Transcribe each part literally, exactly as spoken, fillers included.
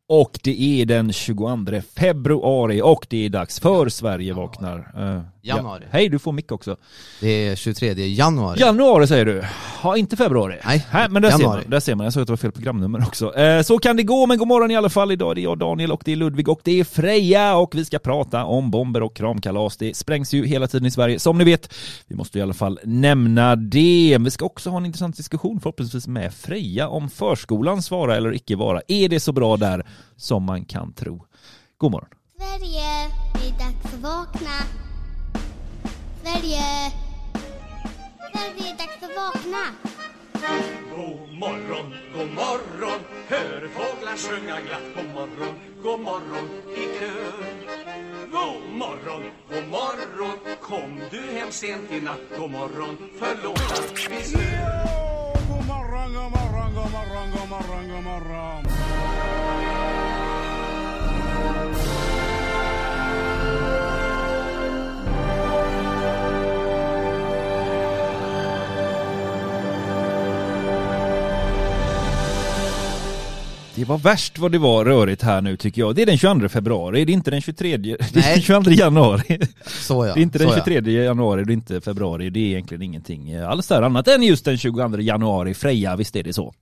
Och det är den tjugoandra februari och det är dags för Sverige vaknar. Uh, januari. Ja. Hej, du får mick också. Det är tjugotredje januari. Januari säger du. Ja, inte februari. Nej, Nej men där ser, januari. man, där ser man. Jag såg att det var fel programnummer också. Uh, så kan det gå, men god morgon i alla fall. Idag det är jag Daniel och det är Ludvig och det är Freja. Och vi ska prata om bomber och kramkalas. Det sprängs ju hela tiden i Sverige, som ni vet. Vi måste i alla fall nämna det. Vi ska också ha en intressant diskussion förhoppningsvis med Freja om förskolans vara eller icke vara. Är det så bra där som man kan tro? God morgon. Sverige, det är dags att vakna. Sverige, Sverige, det är dags att vakna. God morgon, god morgon, hör fåglar sjunga glatt. God morgon, god morgon i kör. God morgon, god morgon, kom du hem sent i natt. God morgon, förlåt att vi snör. God morgon, god morgon, god morgon, god morgon, god morgon. Det var värst vad det var rörigt här nu tycker jag. Det är den tjugoandra februari, det är inte den tjugotredje. Det är Nej. den tjugoandra januari. Så ja. Det är inte den så tjugotredje januari, det är inte februari. Det är egentligen ingenting alls där annat än just den tjugoandra januari. Freja, visst är det så?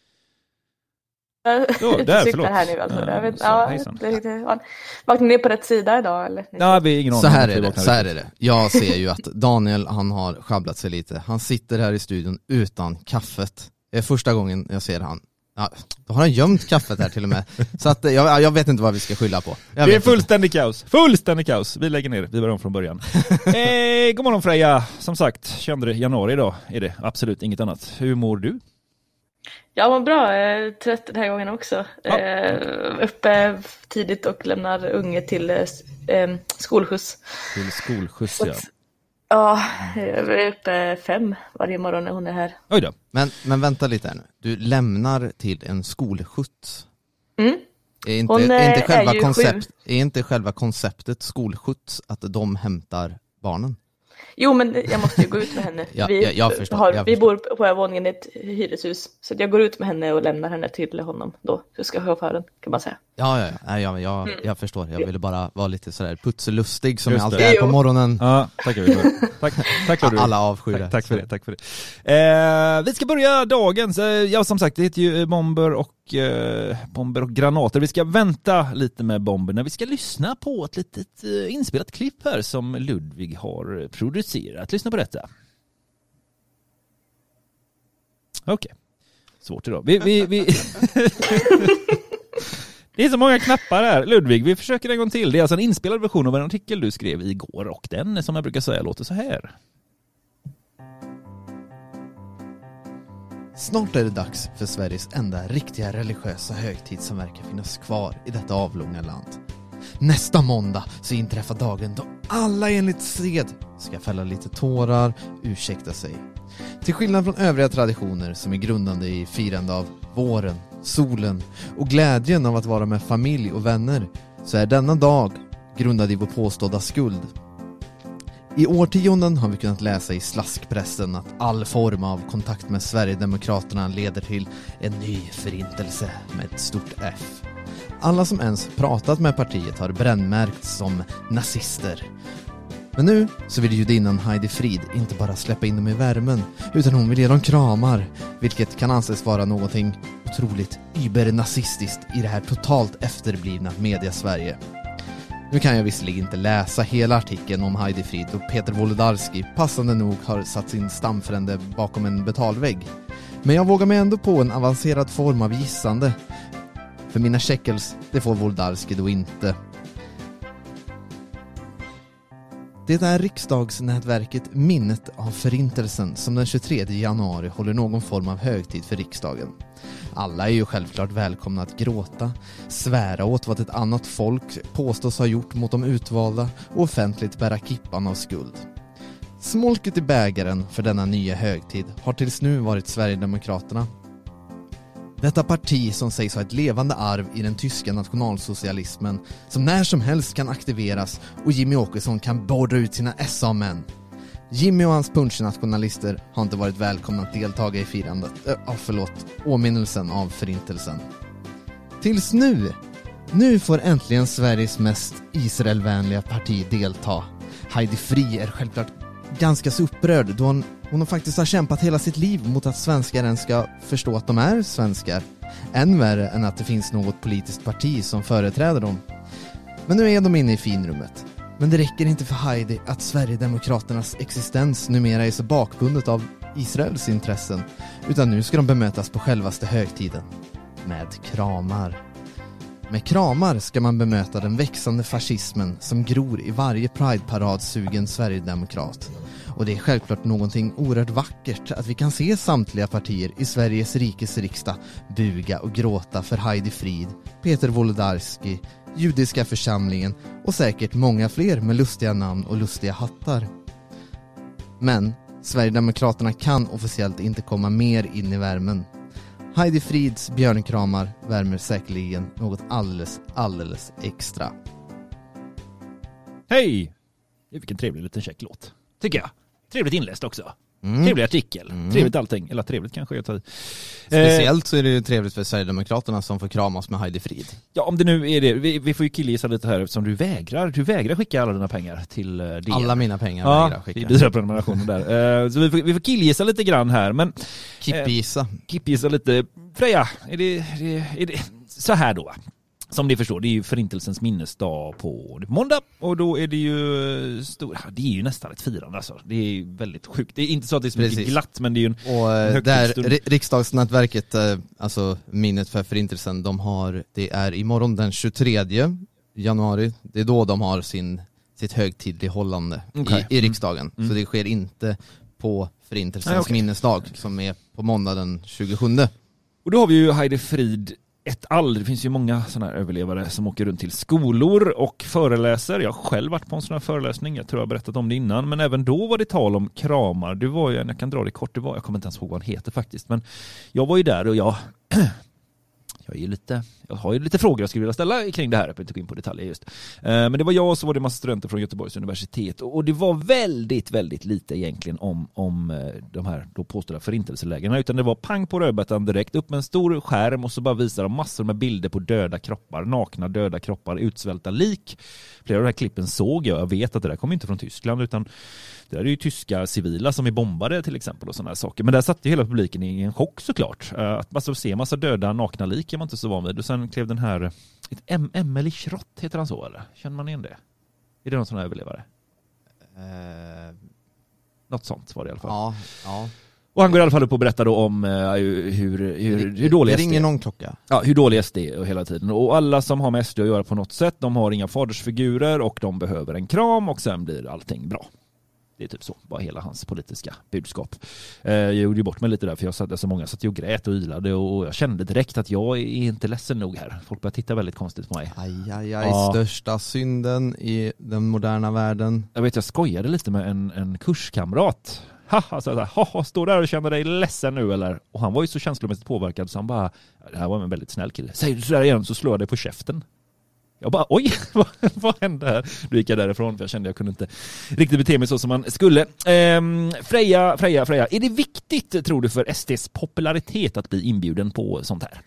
Jag Jo, där, cyklar förlåt. här nu alltså. Ja, Jag vet, så, ja, hejsan. det är lite, ja. Vaknar ni på rätt sida idag eller? Ja, vi har ingen aning Så om här att vi är det, vaknar så här ut. är det. Jag ser ju att Daniel, han har sjabblat sig lite. Han sitter här i studion utan kaffet. Det är första gången jag ser han. Ja, då har han gömt kaffet här till och med. Så att jag, jag vet inte vad vi ska skylla på. Jag Det är vet fullständig kaos. Fullständig kaos. Vi lägger ner. Vi börjar om från början. eh, god morgon Freja. Som sagt, tjugoandra januari idag är det. Absolut inget annat. Hur mår du? Jag mår bra, jag är trött den här gången också. Ja. Eh, uppe tidigt och lämnar unge till eh, skolskjuts. Till skolskjuts, Så ja. att, ja, jag är uppe fem varje morgon när hon är här. Oj då. Men, men vänta lite här nu. Du lämnar till en skolskjuts. Mm. Är inte, Hon, är, inte är själva ju koncept, är inte själva konceptet skolskjuts att de hämtar barnen? Jo, men jag måste ju gå ut med henne. Ja, vi, ja, jag förstår, har, jag vi förstår. bor på övervåningen i ett hyreshus. Så att jag går ut med henne och lämnar henne till honom då. Hur ska chauffören, kan man säga. Ja, ja, ja. Nej, jag, jag, jag förstår. Jag ville bara vara lite sådär putselustig som Just jag det. alltid är på Jo. morgonen. Ja, tackar vi för. Tack, tack för det. Alla avskyr det. Tack, tack för det, tack för det. Eh, vi ska börja dagens, eh, ja som sagt det heter ju bomber och, eh, bomber och granater. Vi ska vänta lite med bomberna. Vi ska lyssna på ett litet eh, inspelat klipp här som Ludvig har producerat. Lyssna på detta. Okej, okay. Svårt idag. Vi, vi, vi... Det är så många knappar här. Ludvig, vi försöker en gång till. Det är alltså en inspelad version av en artikel du skrev igår och den, som jag brukar säga, låter så här. Snart är det dags för Sveriges enda riktiga religiösa högtid som verkar finnas kvar i detta avlånga land. Nästa måndag så inträffar dagen då alla enligt sed ska fälla lite tårar, ursäkta sig. Till skillnad från övriga traditioner som är grundande i firande av våren, solen och glädjen av att vara med familj och vänner, så är denna dag grundad i vår påstådda skuld. I årtionden har vi kunnat läsa i slaskpressen att all form av kontakt med Sverigedemokraterna leder till en ny förintelse med ett stort F. Alla som ens pratat med partiet har brännmärkts som nazister. Men nu så vill judinnan Heidi Frid inte bara släppa in dem i värmen, utan hon vill ge dem kramar, vilket kan anses vara någonting otroligt übernazistiskt i det här totalt efterblivna media-Sverige. Nu kan jag visserligen inte läsa hela artikeln om Heidi Frid och Peter Wolodarski passande nog har satt sin stamfrände bakom en betalvägg. Men jag vågar mig ändå på en avancerad form av gissande. För mina shekels, det får Wolodarski då inte. Det är riksdagsnätverket Minnet av Förintelsen som den tjugotredje januari håller någon form av högtid för riksdagen. Alla är ju självklart välkomna att gråta, svära åt vad ett annat folk påstås ha gjort mot de utvalda och offentligt bära kippan av skuld. Smolket i bägaren för denna nya högtid har tills nu varit Sverigedemokraterna. Detta parti som sägs ha ett levande arv i den tyska nationalsocialismen som när som helst kan aktiveras och Jimmy Åkesson kan beordra ut sina S A-män. Jimmy och hans punchnationalister har inte varit välkomna att deltaga i firandet, äh, förlåt, åminnelsen av förintelsen. Tills nu Nu får äntligen Sveriges mest Israelvänliga parti delta. Heidi Fri är självklart ganska så upprörd då hon, hon faktiskt har kämpat hela sitt liv mot att svenskar ens ska förstå att de är svenskar. Än värre än att det finns något politiskt parti som företräder dem. Men nu är de inne i finrummet. Men det räcker inte för Heidi att Sverigedemokraternas existens numera är så bakbundet av Israels intressen, utan nu ska de bemötas på självaste högtiden. Med kramar. Med kramar ska man bemöta den växande fascismen som gror i varje Pride-parad-sugen Sverigedemokrat. Och det är självklart någonting oerhört vackert att vi kan se samtliga partier i Sveriges rikes riksdag buga och gråta för Heidi Frid, Peter Wolodarski, Judiska församlingen och säkert många fler med lustiga namn och lustiga hattar. Men Sverigedemokraterna kan officiellt inte komma mer in i värmen. Heidi Frids björnkramar värmer säkerligen något alldeles, alldeles extra. Hej! Vilken trevlig liten check låt, tycker jag. Trevligt inläst också. Mm. Trevlig artikel. Mm. Trevligt allting. Eller trevligt kanske jag tar. Speciellt så är det ju trevligt för Sverigedemokraterna som får kramas med Heidi Frid. Ja, om det nu är det. Vi, vi får ju killgissa lite här eftersom du vägrar. Du vägrar skicka alla dina pengar till uh, D N. Alla mina pengar ja, vägrar skicka. Ja, vi bidrar prenumerationen där. Uh, så vi får, vi får killgissa lite grann här. Men, Kippgissa. Uh, kippgissa lite. Freja, är det, är, det, är det så här då? Som ni förstår, det är ju förintelsens minnesdag på, på måndag. Och då är det ju stor, det är ju nästan ett firande alltså. Det är väldigt sjukt. Det är inte så att det är så mycket glatt, men det är ju en och en där riksdagsnätverket, alltså minnet för förintelsen, de har, det är imorgon den tjugotredje januari. Det är då de har sin, sitt högtidlighållande okay. i, i riksdagen. Mm. Så det sker inte på förintelsens ah, okay. minnesdag som är på måndag den tjugosjunde. Och då har vi ju Heidi Frid ett all. Det finns ju många sådana här överlevare som åker runt till skolor och föreläser. Jag har själv varit på en sån här föreläsning. Jag tror jag har berättat om det innan. Men även då var det tal om kramar. Det var ju, jag kan dra det kort, det var, jag kommer inte ens ihåg vad han heter faktiskt. Men jag var ju där och jag... Jag, är ju lite, jag har ju lite frågor jag skulle vilja ställa kring det här. Jag behöver inte gå in på detaljer just. Men det var jag och så var det en massa studenter från Göteborgs universitet. Och det var väldigt, väldigt lite egentligen om, om de här då påstådda förintelselägren. Utan det var pang på rödbetan direkt upp med en stor skärm och så bara visar de massor med bilder på döda kroppar. Nakna döda kroppar, utsvälta lik. Flera av de här klippen såg jag. Jag vet att det där kommer inte från Tyskland utan det är ju tyska civila som är bombade till exempel och sådana här saker. Men där satt ju hela publiken i en chock såklart. Att man så ser massa döda nakna lik är man inte så van vid. Och sen klev den här, ett Emily Schrott heter han så eller? Känner man igen det? Är det någon sån här överlevare? Uh, Något sånt var det i alla fall. Ja, ja. Och han går i alla fall upp och berättar då om uh, hur, hur, hur, hur dålig det S D ringer någon klocka. Ja, hur dålig S D är hela tiden. Och alla som har med S D att göra på något sätt, de har inga fadersfigurer och de behöver en kram och sen blir allting bra. Det är typ så, bara hela hans politiska budskap. Eh, jag gjorde ju bort mig lite där för jag satt där så många satt och grät och ylade och jag kände direkt att jag är inte ledsen nog här. Folk börjar titta väldigt konstigt på mig. Aj, aj, aj, ja. Största synden i den moderna världen. Jag vet, jag skojade lite med en, en kurskamrat. Haha, så här, haha, står där och känner dig ledsen nu eller? Och han var ju så känslomässigt påverkad så han bara, det här var en väldigt snäll kille. Säger du sådär igen så slår jag dig på käften. Jag bara, oj, vad, vad hände här? Då gick jag därifrån för jag kände att jag kunde inte riktigt bete mig så som man skulle. Ehm, Freja, Freja, Freja. Är det viktigt, tror du, för S D:s popularitet att bli inbjuden på sånt här?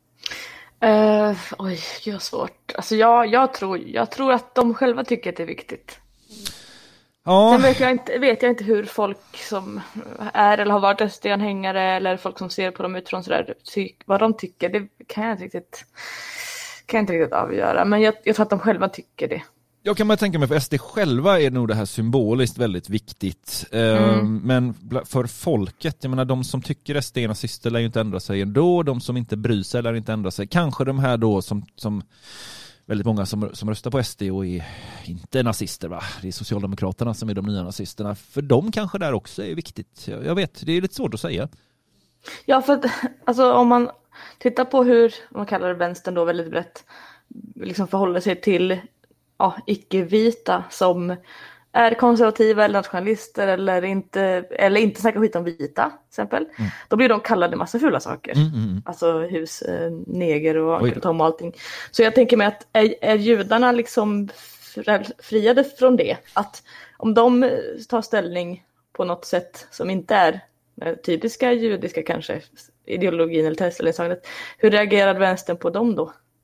Uh, oj, det är svårt. Alltså jag, jag, tror, jag tror att de själva tycker att det är viktigt. Ja. Sen vet jag, inte, vet jag inte hur folk som är eller har varit S D-anhängare eller folk som ser på dem utifrån sådär, ty- vad de tycker, det kan jag inte riktigt... kan jag inte riktigt avgöra, men jag, jag tror att de själva tycker det. Jag kan bara tänka mig för S D själva är nog det här symboliskt väldigt viktigt. Mm. Men för folket, jag menar de som tycker S D är nazister lär ju inte ändra sig ändå. De som inte bryr sig lär inte ändra sig. Kanske de här då som, som väldigt många som, som röstar på S D och är inte nazister va? Det är Socialdemokraterna som är de nya nazisterna. För dem kanske där också är viktigt. Jag, jag vet, det är lite svårt att säga. Ja, för att alltså, om man tittar på hur, om man kallar det vänstern då väldigt brett, liksom förhåller sig till ja, icke-vita som är konservativa eller nationalister eller inte, eller inte snackar skit om vita till exempel. Mm. Då blir de kallade massa fula saker. Mm, mm. Alltså hus, eh, neger och Onkel Tom och allting. Så jag tänker mig att är, är judarna liksom friade från det? Att om de tar ställning på något sätt som inte är typiska judiska kanske ideologin eller testställningstagandet, hur reagerar vänstern på dem då?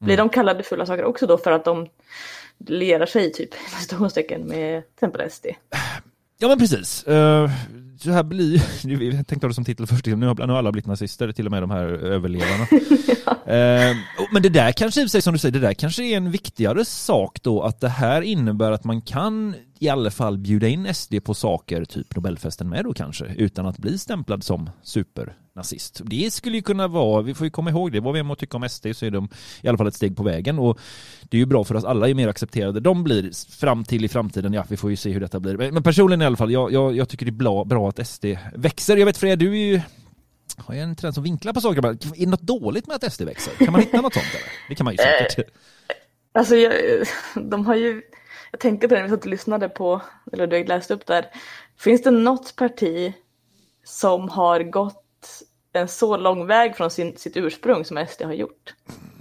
Blir de kallade fulla saker också då för att de lerar sig typ i situationstecken med till exempel S D? Ja men precis. Uh, så här blir, jag tänkte ha det som titel först, nu har, nu har alla blivit nazister, till och med de här överlevarna. ja. uh, men det där kanske i sig som du säger, det där kanske är en viktigare sak då, att det här innebär att man kan i alla fall bjuda in S D på saker, typ Nobelfesten med då kanske, utan att bli stämplad som supernazist. Det skulle ju kunna vara, vi får ju komma ihåg det, vad vi än må tycka om S D så är de i alla fall ett steg på vägen, och det är ju bra för oss alla är mer accepterade. De blir fram till i framtiden, ja vi får ju se hur detta blir. Men personligen i alla fall, jag, jag, jag tycker det är bra, bra att S D växer. Jag vet Freja, du är ju har jag en trend som vinklar på saker. Är det något dåligt med att S D växer? Kan man hitta något sånt eller? Det kan man ju säkert. Alltså jag, de har ju, jag tänkte på det när vi satt och lyssnade på, eller du har läst upp där. Finns det något parti som har gått en så lång väg från sin, sitt ursprung som S D har gjort?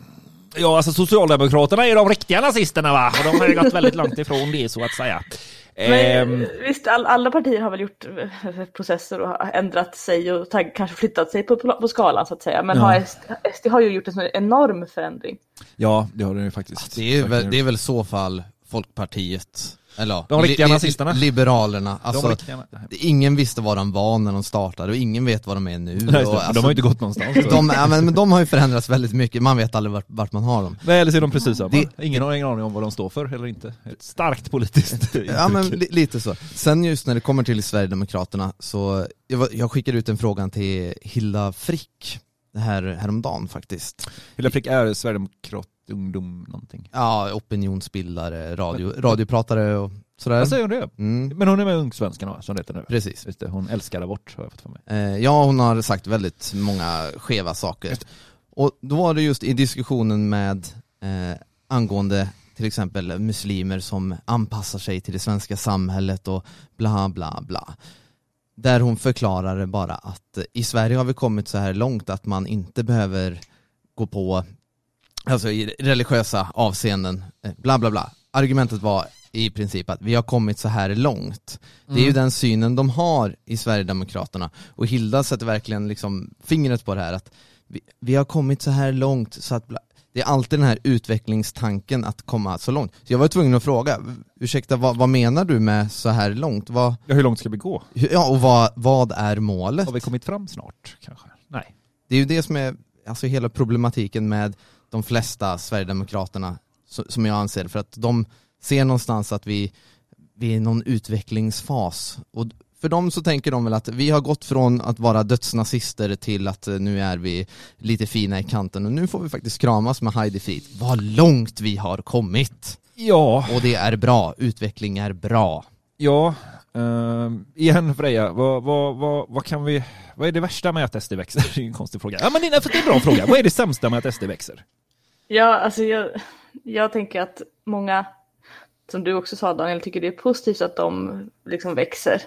Ja, alltså Socialdemokraterna är de riktiga nazisterna va? Och de har ju gått väldigt långt ifrån det så att säga. Men, um, visst, all, alla partier har väl gjort processer och ändrat sig och tag, kanske flyttat sig på, på skalan så att säga. Men ja. har S D, S D har ju gjort en sån enorm förändring. Ja, det har det ju faktiskt. Det är väl, det är väl så fall Folkpartiet. Eller, de riktiga li, nazisterna. Liberalerna. Alltså, de riktiga, ingen visste vad de var när de startade och ingen vet vad de är nu. Nej, och, alltså, de har ju inte gått någonstans. de, ja, men, men de har ju förändrats väldigt mycket. Man vet aldrig vart, vart man har dem. Nej, eller så är de precis samma. Det, ingen har ingen aning om vad de står för eller inte. Ett starkt politiskt. Ja, men li, lite så. Sen just när det kommer till Sverigedemokraterna så jag, jag skickade ut en fråga till Hilda Frick det här häromdagen faktiskt. Hilda Frick är Sverigedemokrat ungdom någonting. Ja, opinionsbildare, radio, radiopratare och sådär. Jag säger hon det. Mm. Men hon är med Ungsvenskarna som det heter nu. Precis. Visst det, hon älskar abort har jag fått för mig. Eh, ja, hon har sagt väldigt många skeva saker. Och då var det just i diskussionen med eh, angående till exempel muslimer som anpassar sig till det svenska samhället och bla bla bla. Där hon förklarar bara att i Sverige har vi kommit så här långt att man inte behöver gå på alltså i religiösa avseenden, bla bla bla. Argumentet var i princip att vi har kommit så här långt. Det är mm. ju den synen de har i Sverigedemokraterna. Och Hilda sätter verkligen liksom fingret på det här att vi, vi har kommit så här långt så att bla, det är alltid den här utvecklingstanken att komma så långt. Så jag var tvungen att fråga, ursäkta, vad, vad menar du med så här långt? Vad, ja, hur långt ska vi gå? Ja, och vad, vad är målet? Har vi kommit fram snart kanske? Nej. Det är ju det som är alltså hela problematiken med de flesta Sverigedemokraterna som jag anser, för att de ser någonstans att vi, vi är i någon utvecklingsfas. Och för dem så tänker de väl att vi har gått från att vara dödsnazister till att nu är vi lite fina i kanten och nu får vi faktiskt kramas med Heidi Fried. Vad långt vi har kommit. Ja. Och det är bra. Utveckling är bra. Ja. Uh, igen Freja, vad, vad, vad, vad kan vi vad är det värsta med att S D växer? Det är en konstig fråga. Ja, men det är en bra fråga. Vad är det sämsta med att S D växer? Ja, alltså jag, jag tänker att många, som du också sa Daniel, tycker det är positivt att de liksom växer.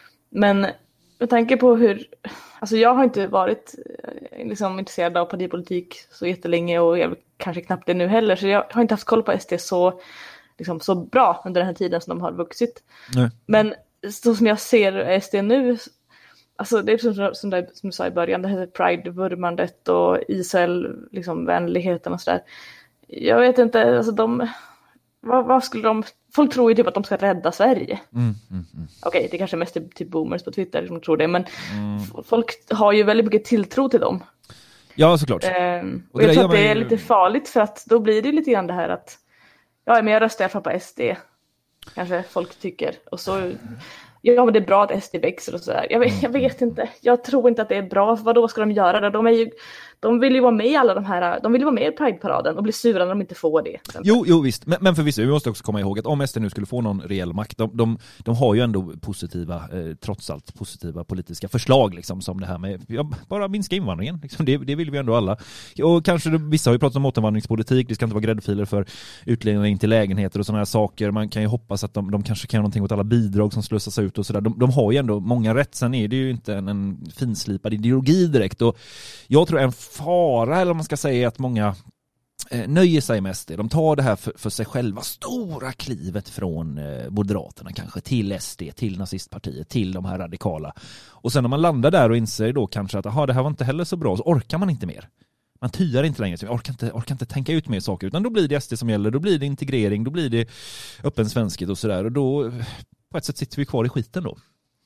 Men med tanke på hur, alltså jag har inte varit liksom intresserad av partipolitik så jättelänge och jag kanske knappt det nu heller, så jag har inte haft koll på S D så, liksom, så bra under den här tiden som de har vuxit. Nej. Men så som jag ser S D nu, alltså det är som, som, det, som du sa i början, det här Pride-vurmandet och Israel, liksom vänligheten och sådär. Jag vet inte, alltså de, vad, vad skulle de, folk tror ju typ att de ska rädda Sverige. Mm, mm, mm. Okej, okay, det kanske mest är typ boomers på Twitter som tror det, men mm. folk har ju väldigt mycket tilltro till dem. Ja, såklart. Ehm, och, och jag tror att det är ju lite farligt, för att då blir det lite grann det här att ja, men jag röstar i alla fall på S D. Kanske folk tycker. Och så, ja men det är bra att S D växer och sådär. Jag vet, jag vet inte. Jag tror inte att det är bra. Vad då ska de göra? De, är ju, de vill ju vara med i alla de här, de vill ju vara med i Pride-paraden och bli sura när de inte får det. Jo, jo visst. Men, men förvisso, vi måste också komma ihåg att om S D nu skulle få någon reell makt, de, de, de har ju ändå positiva, eh, trots allt positiva politiska förslag liksom, som det här med, ja, bara minska invandringen. Liksom, det, det vill vi ändå alla. Och kanske vissa har ju pratat om återvandringspolitik, det ska inte vara gräddfiler för utläggningar in till lägenheter och sådana här saker. Man kan ju hoppas att de, de kanske kan göra någonting åt alla bidrag som slussas ut och sådär. De, de har ju ändå många rätt. Sen är det ju inte en, en finslipad ideologi direkt. Och jag tror en fara, eller man ska säga, att många eh, nöjer sig med S D. De tar det här för, för sig själva. Stora klivet från eh, Moderaterna kanske till S D, till nazistpartiet, till de här radikala. Och sen när man landar där och inser då kanske att aha, det här var inte heller så bra, så orkar man inte mer. Man tyar inte längre. Jag orkar inte, orkar inte tänka ut mer saker. Utan då blir det S D som gäller. Då blir det integrering. Då blir det öppen svenskhet och sådär. Och då på ett sätt sitter vi kvar i skiten då.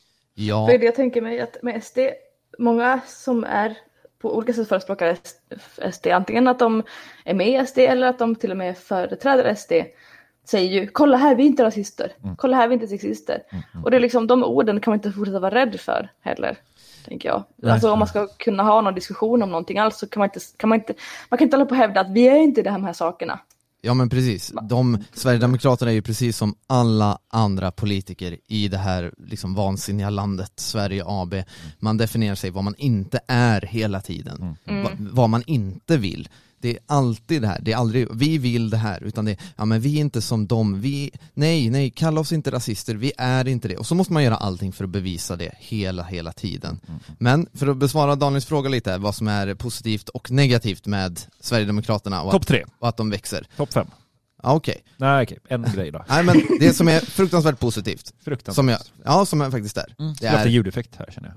Ja. Det är det jag tänker mig att med S D, många som är på olika sätt förespråkar S D, antingen att de är med i S D eller att de till och med företräder S D, säger ju, kolla här, vi är inte rasister. Mm. Kolla här, vi är inte sexister. Mm, mm. Och det är liksom, de orden kan man inte fortsätta vara rädd för heller, tänker jag. Nej. Alltså om man ska kunna ha någon diskussion om någonting alls så kan man inte, kan man inte, man kan inte hålla på och hävda att vi är inte de här sakerna. Ja men precis, de, Sverigedemokraterna är ju precis som alla andra politiker i det här liksom vansinniga landet, Sverige A B. Man definierar sig vad man inte är hela tiden, mm. Va, vad man inte vill. Det är alltid det här, det är aldrig vi vill det här, utan det är, ja men vi är inte som dem, vi, nej, nej, kalla oss inte rasister, vi är inte det. Och så måste man göra allting för att bevisa det hela, hela tiden. Mm. Men för att besvara Daniels fråga lite, vad som är positivt och negativt med Sverigedemokraterna och, Topp tre. och att de växer. Topp fem. Ja, okej. Okay. Nej, okej. Okay. En grej då. Nej, men det som är fruktansvärt positivt. Fruktansvärt. Som jag, ja, som jag faktiskt är. Mm. Det är en ljudeffekt här, känner jag.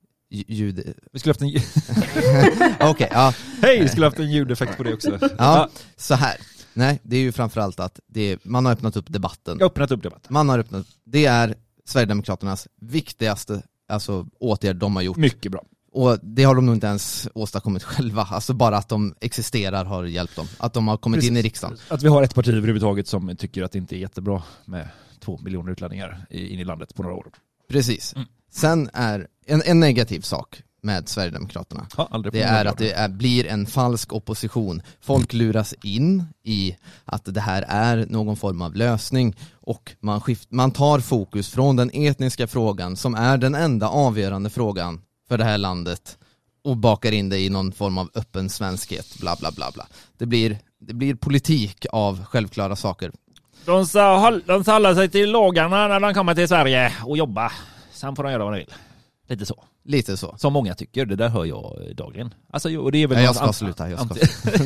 Ljud... Vi skulle haft en Okej, okay, ja. Hej, vi skulle haft en ljudeffekt på det också. Ja, ja, så här. Nej, det är ju framförallt att det är, man har öppnat upp debatten. Jag har öppnat upp debatten. Man har öppnat, det är Sverigedemokraternas viktigaste alltså, åtgärd de har gjort. Mycket bra. Och det har de nog inte ens åstadkommit själva. Alltså bara att de existerar har hjälpt dem. Att de har kommit Precis. in i riksdagen. Att vi har ett parti överhuvudtaget som tycker att det inte är jättebra med två miljoner utlänningar in i landet på några år. Precis. Mm. Sen är en, en negativ sak med Sverigedemokraterna. Ja, det är att det är, blir en falsk opposition. Folk luras in i att det här är någon form av lösning och man, skift, man tar fokus från den etniska frågan som är den enda avgörande frågan för det här landet och bakar in det i någon form av öppen svenskhet, bla bla bla bla. Det blir, det blir politik av självklara saker. De ska, de ska hålla sig till lagarna när de kommer till Sverige och jobba. Sen får de göra vad de vill. Lite så. Lite så. Som många tycker, det där hör jag dagligen. Alltså, och det är väl ja, jag ska sluta, jag ska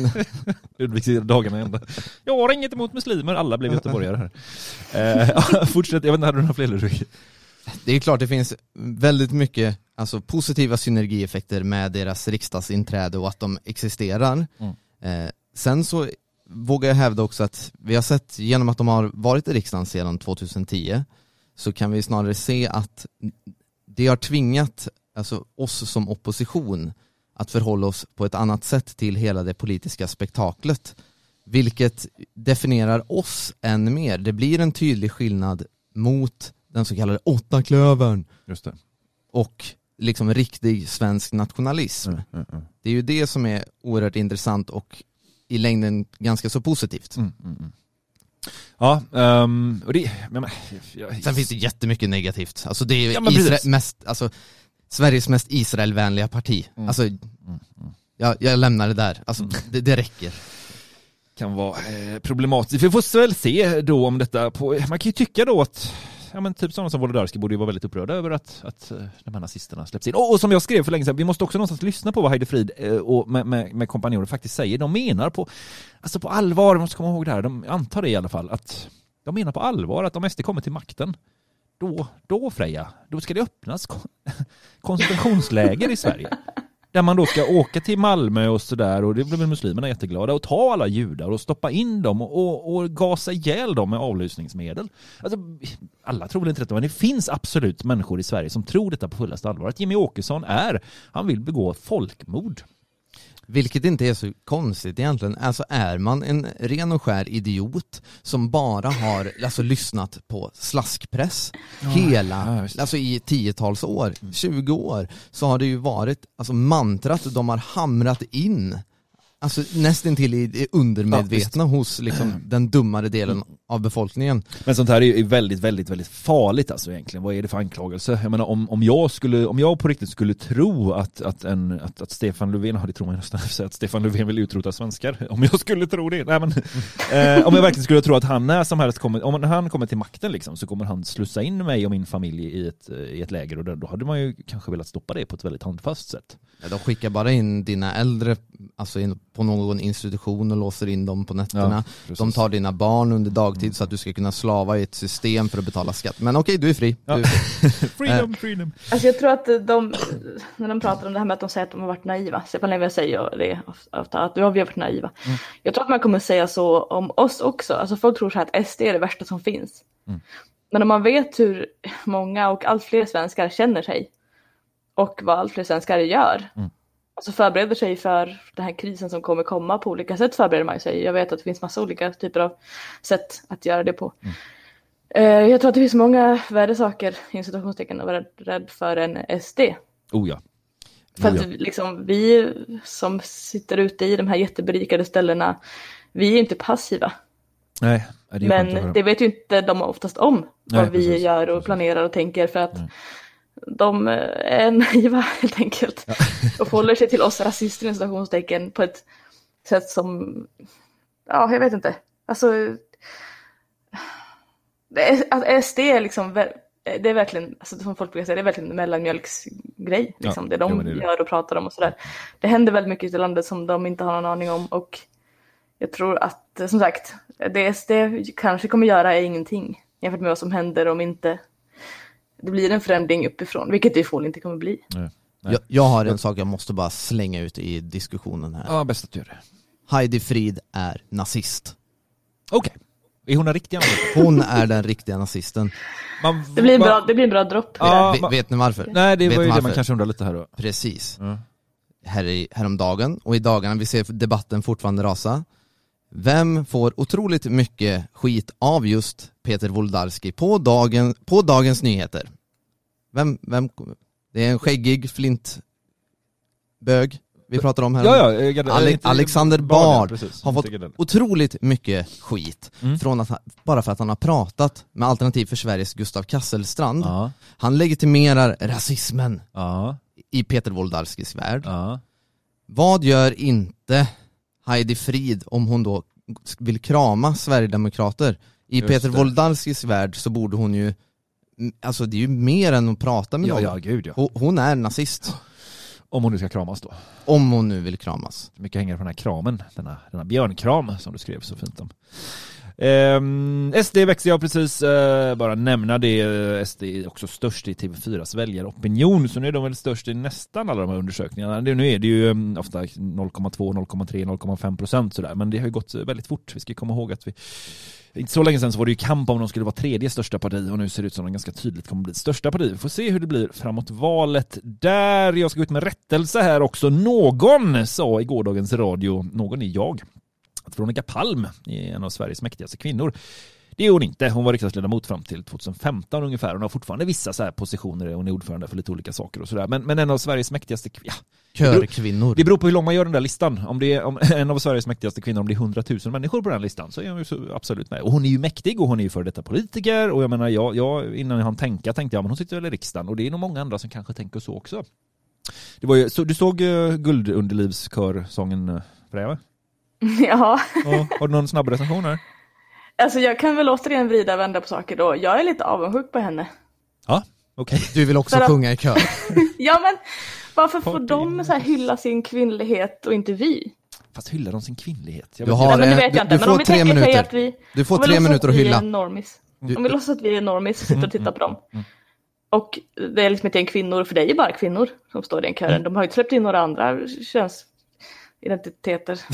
sluta. dagarna ända. Jag har inget emot muslimer, alla blev göteborgare här. Eh, fortsätt, jag vet inte, hade du några fler Ludvig? Det är klart det finns väldigt mycket alltså, positiva synergieffekter med deras riksdagsinträde och att de existerar. Mm. Eh, sen så vågar jag hävda också att vi har sett genom att de har varit i riksdagen sedan tjugohundratio så kan vi snarare se att det har tvingat alltså, oss som opposition att förhålla oss på ett annat sätt till hela det politiska spektaklet. Vilket definierar oss än mer. Det blir en tydlig skillnad mot den så kallade åtta klövern. Just det. Och liksom riktig svensk nationalism. Mm, mm, mm. Det är ju det som är oerhört intressant och i längden ganska så positivt. Mm, mm, mm. Ja, um, och det, men, jag, sen finns det jättemycket negativt. Alltså det är ja, Israel, mest, alltså, Sveriges mest Israelvänliga parti. Mm. Alltså, mm, mm. Jag, jag lämnar det där. Alltså, mm. det, det räcker. Kan vara eh, problematiskt. Vi får väl se då om detta på, man kan ju tycka då att ja, men typ sådana som Wolodarski borde ju vara väldigt upprörda över att, att de här nazisterna släpps in. Och, och som jag skrev för länge sedan, vi måste också någonstans lyssna på vad Heide Frid eh, och med, med, med kompanjoner faktiskt säger. De menar på, alltså på allvar, vi måste komma ihåg det här, de antar det i alla fall, att de menar på allvar att om S D kommer till makten, då, då Freja, då ska det öppnas koncentrationsläger i Sverige. Där man då ska åka till Malmö och sådär, och det blir väl muslimerna jätteglada, och ta alla judar och stoppa in dem och, och, och gasa ihjäl dem med avlysningsmedel. Alltså, alla tror väl inte detta, men det finns absolut människor i Sverige som tror detta på fullaste allvar. Att Jimmy Åkesson är, han vill begå folkmord. Vilket inte är så konstigt egentligen. Alltså är man en ren och skär idiot som bara har alltså, lyssnat på slaskpress ja, hela, ja, alltså i tiotals år, tjugo år, så har det ju varit alltså mantrat de har hamrat in alltså nästan till i undermedvetna ja, hos liksom, den dummare delen av befolkningen. Men sånt här är ju väldigt, väldigt, väldigt farligt alltså egentligen. Vad är det för anklagelse? Jag menar, om, om jag skulle, om jag på riktigt skulle tro att, att, en, att, att Stefan Löfven, har det tror man nästan att Stefan Löfven vill utrota svenskar. Om jag skulle tro det. Nej, men, eh, om jag verkligen skulle tro att han är som helst kommer, om han kommer till makten liksom, så kommer han slussa in mig och min familj i ett, i ett läger, och då, då hade man ju kanske velat stoppa det på ett väldigt handfast sätt. Ja, de skickar bara in dina äldre alltså in på någon institution och låser in dem på nätterna. Ja, de tar dina barn under dag dagtid så att du ska kunna slava i ett system för att betala skatt. Men okej, du är fri. Ja. Du är fri. freedom, freedom. Alltså jag tror att de, när de pratar om det här med att de säger att de har varit naiva, Stefan Löfven säger det ofta, att vi har varit naiva. Mm. Jag tror att man kommer säga så om oss också. Alltså folk tror så här att S D är det värsta som finns. Mm. Men om man vet hur många och allt fler svenskar känner sig och vad allt fler svenskar gör, mm. alltså förbereder sig för den här krisen som kommer komma på olika sätt, förbereder man sig. Jag vet att det finns massa olika typer av sätt att göra det på. Mm. Uh, jag tror att det finns många värre saker i situationstecken att vara rädd för en S D. Oh ja. För att liksom, vi som sitter ute i de här jätteberikade ställena, vi är inte passiva. Nej, det men det vet ju inte de oftast om vad Nej, vi precis, gör och precis. planerar och tänker, för att Nej. de är naiva helt enkelt. Ja. Och håller sig till oss rasister i situationstecken på ett sätt som, ja, jag vet inte. Alltså, det är, att S D är liksom, det är verkligen, alltså som folk brukar säga, det är verkligen en mellanmjölksgrej. Liksom, ja, det de det det. gör och pratar om och sådär. Det händer väldigt mycket i landet som de inte har någon aning om, och jag tror att, som sagt, det S D kanske kommer göra är ingenting jämfört med vad som händer om inte det blir en förändring uppifrån, vilket det får inte kommer bli. Nej. Nej. Jag, jag har en sak jag måste bara slänga ut i diskussionen här. Ja, bäst att du gör det. Heidi Frid är nazist. Okej. Okay. Är hon den riktiga nazisten? Hon är den riktiga nazisten. Man, det, blir en bra, det blir en bra dropp. Ja, vet, vet ni varför? Nej, det vet var ju varför? det man kanske undrar lite här då. Precis. Mm. Här i, häromdagen och i dagarna, vi ser debatten fortfarande rasa. Vem får otroligt mycket skit av just Peter Wolodarski på, dagen, på Dagens Nyheter? Vem, vem, det är en skäggig flintbög vi pratar om här. Ja, ja, jag, Ale- Alexander Bard precis, har fått otroligt mycket skit mm. från att han, bara för att han har pratat med Alternativ för Sveriges Gustav Kasselstrand. Ja. Han legitimerar rasismen ja. i Peter Wolodarskis värld. Ja. Vad gör inte Heidi Frid om hon då vill krama Sverigedemokrater? I Just Peter Wolodarskis värld så borde hon ju, alltså det är ju mer än att prata med ja, någon. Ja, gud, ja. Hon, hon är nazist. Om hon nu ska kramas då. Om hon nu vill kramas. Mycket hänger på den här kramen, denna, denna björnkram som du skrev så fint om. Um, S D växer jag precis uh, bara nämna det. S D är också störst i T V fyras väljaropinion, så nu är de väl störst i nästan alla de här undersökningarna. Det, nu är det ju um, ofta noll komma två, noll komma tre, noll komma fem procent sådär, men det har ju gått väldigt fort. Vi ska komma ihåg att vi inte så länge sedan så var det ju kamp om de skulle vara tredje största parti, och nu ser det ut som att de ganska tydligt kommer bli största parti. Vi får se hur det blir framåt valet där. Jag ska gå ut med rättelse här också. Någon sa i gårdagens radio, någon är jag, att Veronica Palm är en av Sveriges mäktigaste kvinnor. Det är hon inte. Hon var riksdagsledamot fram till tjugohundrafemton ungefär. Hon har fortfarande vissa så här positioner. Hon är ordförande för lite olika saker och sådär. Men, men en av Sveriges mäktigaste ja, körkvinnor. Det beror på hur lång man gör den där listan. Om det är om en av Sveriges mäktigaste kvinnor, om det är hundratusen människor på den listan, så är hon ju så absolut med. Och hon är ju mäktig, och hon är ju för detta politiker. Och jag menar, jag, jag, innan jag hann tänka tänkte jag, men hon sitter väl i riksdagen. Och det är nog många andra som kanske tänker så också. Det var ju, så, du såg uh, Guldunderlivskörsången uh, för det, va? Ja. Ja, har du någon snabb recension här? Alltså jag kan väl återigen vrida och vända på saker då. Jag är lite avundsjuk på henne. Ja, okej. Okay. Du vill också att... sjunga i kör. Ja, men varför får de så här hylla sin kvinnlighet och inte vi? Fast hyllar de sin kvinnlighet? Jag du, har, ja, men det vet jag du, inte. du men om vi tre minuter. Att vi, du får tre minuter att hylla. Normis. Du... Om vi låtsas att vi är normis och sitter och tittar på dem. Och det är liksom inte en kvinnor, för det är ju bara kvinnor som står i den kören. De har ju släppt in några andra könsidentiteter.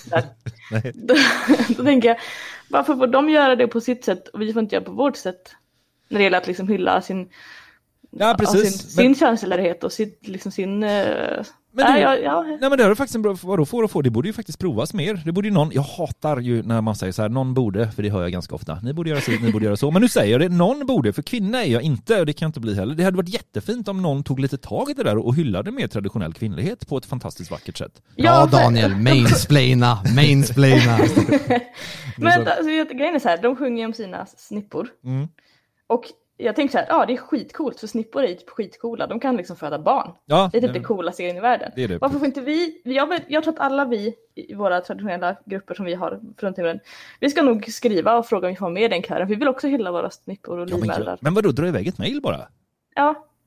då, då tänker jag, varför får de göra det på sitt sätt och vi får inte göra på vårt sätt? När det gäller att liksom hylla sin, ja, precis. sin, sin men... könstillhörighet och sitt, liksom sin... Uh... Men du, nej, ja, ja. nej men det är faktiskt en bra, vadå får och får, det borde ju faktiskt provas mer. Det borde ju någon, jag hatar ju när man säger så här, någon borde, för det hör jag ganska ofta. Ni borde göra så, ni borde göra så. Men nu säger jag det, någon borde, för kvinna är jag inte, och det kan inte bli heller. Det hade varit jättefint om någon tog lite tag i det där och hyllade mer traditionell kvinnlighet på ett fantastiskt vackert sätt. Ja, ja Daniel, mansplaina, mansplaina. Men alltså, grejen är så här, de sjunger om sina snippor. Mm. Och jag tänkte så här, ja det är skitcoolt, för snippor är typ skitcoola. De kan liksom föda barn. Ja, det är typ det, det coolaste grejen i världen. Det är det. Varför får inte vi, jag, vet, jag tror att alla vi i våra traditionella grupper som vi har runt i världen, vi ska nog skriva och fråga om vi får med den kören. Vi vill också hylla våra snippor och ja, livmödrar. Men, men vadå, dra iväg ett mejl bara? Ja.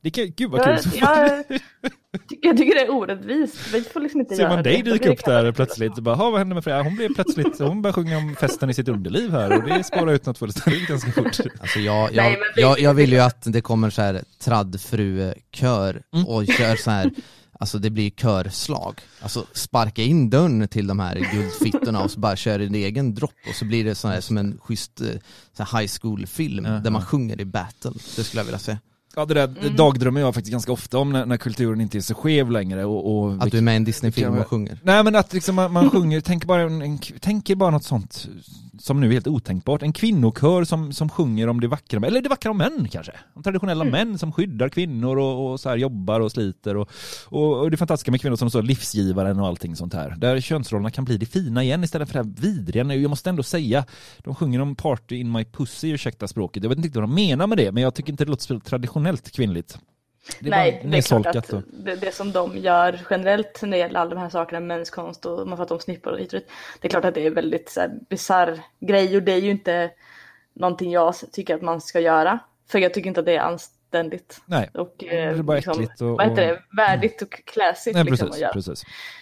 Det kan, gud vad kul. Jag, jag, tycker, jag tycker det är orättvist. Vi får liksom inte ser göra man dig det. dyka upp där plötsligt. Bara, vad hände med Freja? Hon blev plötsligt, hon började sjunga om festen i sitt underliv här. Och det spårar ut något fullständigt ganska fort. Alltså jag, jag, Nej, det, jag, jag vill ju att det kommer så här traddfru-kör Mm. och kör så här. Alltså det blir körslag. Alltså sparka in dörren till de här guldfittorna och så bara kör en egen dropp och så blir det så här som en schysst så här high school-film Ja, där man ja. sjunger i battle. Det skulle jag vilja se. Ja, det där Mm. dagdrömmer jag faktiskt ganska ofta om när, när kulturen inte är så skev längre. Och, och Att du är med i en Disney-film kan- och sjunger. Nej, men att liksom man, man sjunger, tänk bara, en, en, tänker bara något sånt som nu är helt otänkbart. En kvinnokör som, som sjunger om det vackra, eller det vackra om män kanske. Om traditionella Mm. män som skyddar kvinnor och, och så här jobbar och sliter. Och, och, och det fantastiska med kvinnor som så livsgivaren och allting sånt här. Där könsrollerna kan bli det fina igen istället för det här vidriga. Jag måste ändå säga, de sjunger om party in my pussy, ursäkta språket. Jag vet inte vad de menar med det, men jag tycker inte det låter så traditionellt kvinnligt. Det är Nej, bara det är klart nedsolkat att och... det, det som de gör generellt när det gäller alla de här sakerna, mänskonst och man får att de snippar och hit och dit, det är klart att det är väldigt så här bizarr grej och det är ju inte någonting jag tycker att man ska göra, för jag tycker inte att det är anständigt. Nej, Och, det är bara äckligt och- vad heter det, värdigt och classigt Nej, liksom precis, att göra. precis.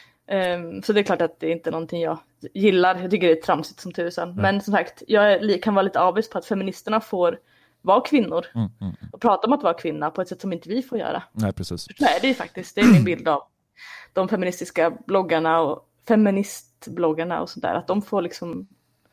Um, så det är klart att det är inte någonting jag gillar, jag tycker det är tramsigt som tusan. Mm. Men som sagt, jag är, li- kan vara lite avvis på att feministerna får vara kvinnor Mm, mm. och prata om att vara kvinna på ett sätt som inte vi får göra. Nej, precis. Så är det ju faktiskt, det är min bild av de feministiska bloggarna och feministbloggarna och sådär, att de får liksom,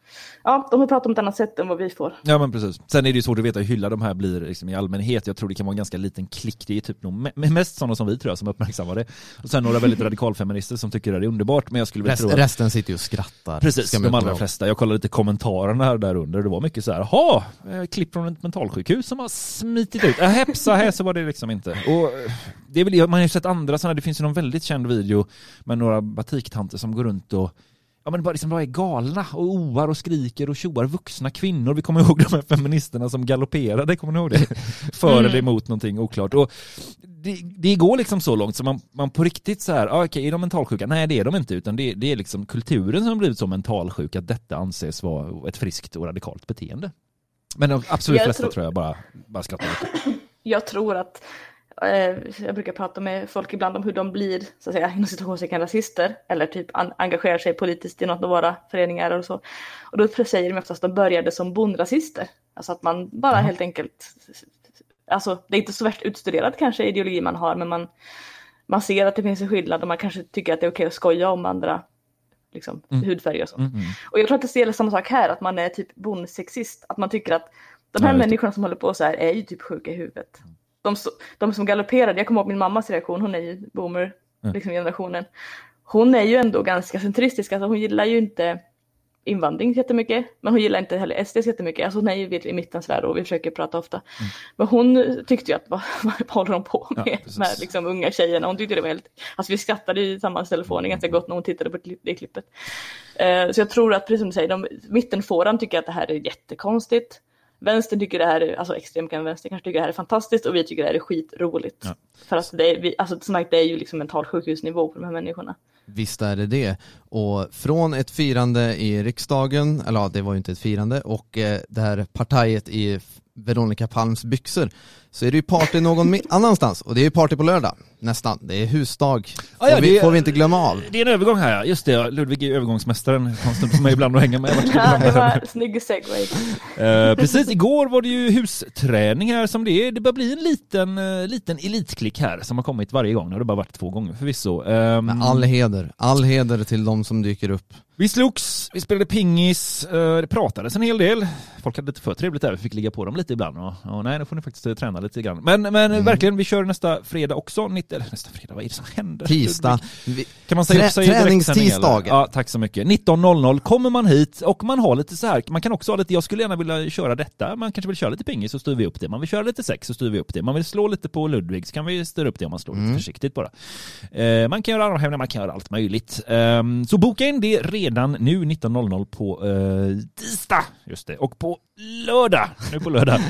ja, de får prata om ett annat sätt än vad vi får. Ja, men precis. Sen är det ju svårt att veta hur hylla de här blir liksom i allmänhet. Jag tror det kan vara en ganska liten klick. Det är typ nog me- mest sådana som vi tror jag som uppmärksammar det. Och sen några väldigt radikalfeminister som tycker att det är underbart. Men jag skulle väl Rest, tro att... Resten sitter ju och skrattar. Precis, Ska man de inte allra vara. flesta. Jag kollade lite kommentarerna här där under. Det var mycket så här, ha, klipp från ett mentalsjukhus som har smitit ut. Äh, hepsa här, så var det liksom inte. Och det är väl, man har ju sett andra sådana, det finns ju någon väldigt känd video med några batiktanter som går runt och ja, men bara, liksom bara är galna och oar och skriker och tjoar vuxna kvinnor. Vi kommer ihåg de här feministerna som galopperade, kommer ni ihåg det? För eller emot någonting oklart. Och det, det går liksom så långt så man, man på riktigt så här, ah, okej, okay, är de mentalsjuka? Nej, det är de inte, utan det, det är liksom kulturen som har blivit så mentalsjuk att detta anses vara ett friskt och radikalt beteende. Men de absolut Jag flesta tror... tror jag bara, bara skrattar lite. Jag tror att eh, jag brukar prata med folk ibland om hur de blir, så att säga, inom situationstecken rasister eller typ an- engagerar sig politiskt i något av våra föreningar och så. Och då säger de oftast att de började som bondrasister. Alltså att man bara mm. helt enkelt, alltså det är inte så värst utstuderat kanske ideologi man har, men man, man ser att det finns en skillnad och man kanske tycker att det är okej att skoja om andra liksom, mm. hudfärger och så. Mm, mm. Och jag tror att det är samma sak här, att man är typ bondsexist, att man tycker att de här ja, människorna som håller på så här är ju typ sjuka i huvudet. De, de som galopperade, jag kommer ihåg min mammas reaktion, hon är ju boomer, mm. liksom generationen. Hon är ju ändå ganska centristisk, alltså hon gillar ju inte invandring jättemycket, men hon gillar inte heller S D jättemycket. Alltså hon är ju i mittensvärd och vi försöker prata ofta. Mm. Men hon tyckte ju att vad, vad håller de på med, ja, med liksom unga tjejerna? Hon tyckte det var helt, alltså vi skrattade i samma telefon ganska gott när hon tittade på det klippet. Uh, så jag tror att, precis som du säger, de, mittenfåran tycker att det här är jättekonstigt. Vänstern tycker det här är, alltså extremkan vänster kanske tycker det här är fantastiskt och vi tycker det här är skitroligt. Ja. För att det är, vi, alltså det är ju liksom mentalsjukhusnivå på de här människorna. Visst är det det. Och från ett firande i riksdagen, eller ja, det var ju inte ett firande, och eh, det här partiet i Veronica Palms byxor, så är det ju party någon annanstans. Och det är ju party på lördag, nästan. Det är husdag. Får, ah, ja, vi, är, får vi inte glömma av. Det är en övergång här, just det. Ludvig är övergångsmästaren. Konstigt för mig ibland att hänga med. Ja, det var snygg segway. Uh, precis, igår var det ju husträning här som det är. Det börjar bli en liten, uh, liten elitklick här som har kommit varje gång. Det har bara varit två gånger förvisso. Um, all heder. All heder till de som dyker upp. Vi slogs, vi spelade pingis, uh, det pratades en hel del. Folk hade lite för trevligt där, vi fick ligga på dem lite ibland. Och, och nej, nu får ni faktiskt uh, träna lite grann. Men, men mm. verkligen, vi kör nästa fredag också. nittio, eller nästa fredag, vad är det som händer? Tisdag. Kan man säga upp sig träningstisdagen. Ja, tack så mycket. nitton noll noll kommer man hit och man har lite så här, man kan också ha lite, jag skulle gärna vilja köra detta. Man kanske vill köra lite pingis så styr vi upp det. Man vill köra lite sex så styr vi upp det. Man vill slå lite på Ludvig så kan vi styra upp det om man slår mm. lite försiktigt bara. Uh, man kan göra armhävningar, man kan göra allt möjligt. Um, så boka in det redan nu nitton noll noll på uh, tisdag, just det, och på lördag, nu på lördag.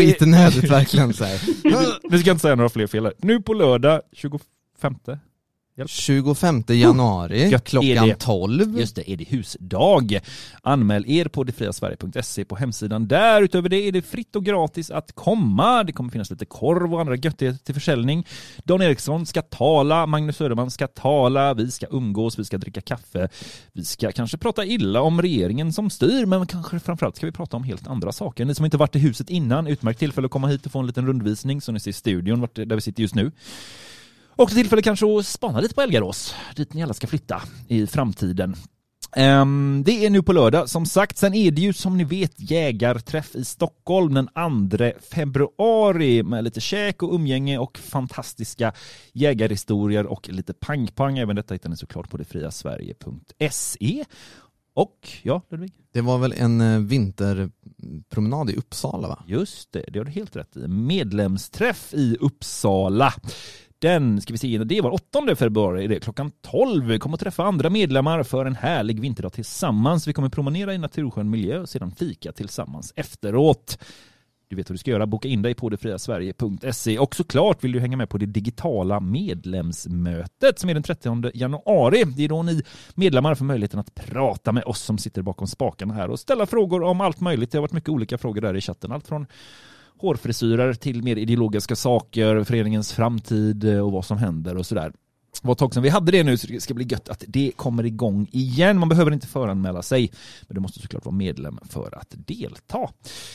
Skitenödigt verkligen så här. Vi ska inte säga några fler fel här. Nu på lördag tjugofemte Hjälp. tjugofemte januari Gött, är klockan det. tolv. Just det, är det husdag. Anmäl er på detfriasverige punkt se på hemsidan där. Utöver det är det fritt och gratis att komma. Det kommer finnas lite korv och andra göttigheter till försäljning. Dan Eriksson ska tala, Magnus Söderman ska tala, vi ska umgås, vi ska dricka kaffe. Vi ska kanske prata illa om regeringen som styr, men kanske framförallt ska vi prata om helt andra saker. Ni som inte varit i huset innan, utmärkt tillfälle att komma hit och få en liten rundvisning så ni ser studion där vi sitter just nu. Och tillfälle kanske att spana lite på Elgarås, dit ni alla ska flytta i framtiden. Um, det är nu på lördag, som sagt. Sen är det ju som ni vet jägarträff i Stockholm den andra februari med lite käk och umgänge och fantastiska jägarhistorier och lite pang-pang. Även detta hittar ni såklart på detfriasverige punkt se. Och, ja, Ludvig? Det var väl en vinterpromenad i Uppsala, va? Just det, det har du helt rätt i. Medlemsträff i Uppsala. Den ska vi se, det var åttonde februari, det är klockan tolv. Vi kommer att träffa andra medlemmar för en härlig vinterdag tillsammans. Vi kommer promenera i naturskön miljö och sedan fika tillsammans efteråt. Du vet hur du ska göra, boka in dig på detfriasverige punkt se. Och såklart vill du hänga med på det digitala medlemsmötet som är den trettionde januari. Det är då ni medlemmar får möjligheten att prata med oss som sitter bakom spakarna här och ställa frågor om allt möjligt. Det har varit mycket olika frågor där i chatten. Allt från hårfrisyrer till mer ideologiska saker, föreningens framtid och vad som händer och sådär. Det var ett tag sedan vi hade det nu, så det ska bli gött att det kommer igång igen. Man behöver inte föranmäla sig, men du måste såklart vara medlem för att delta.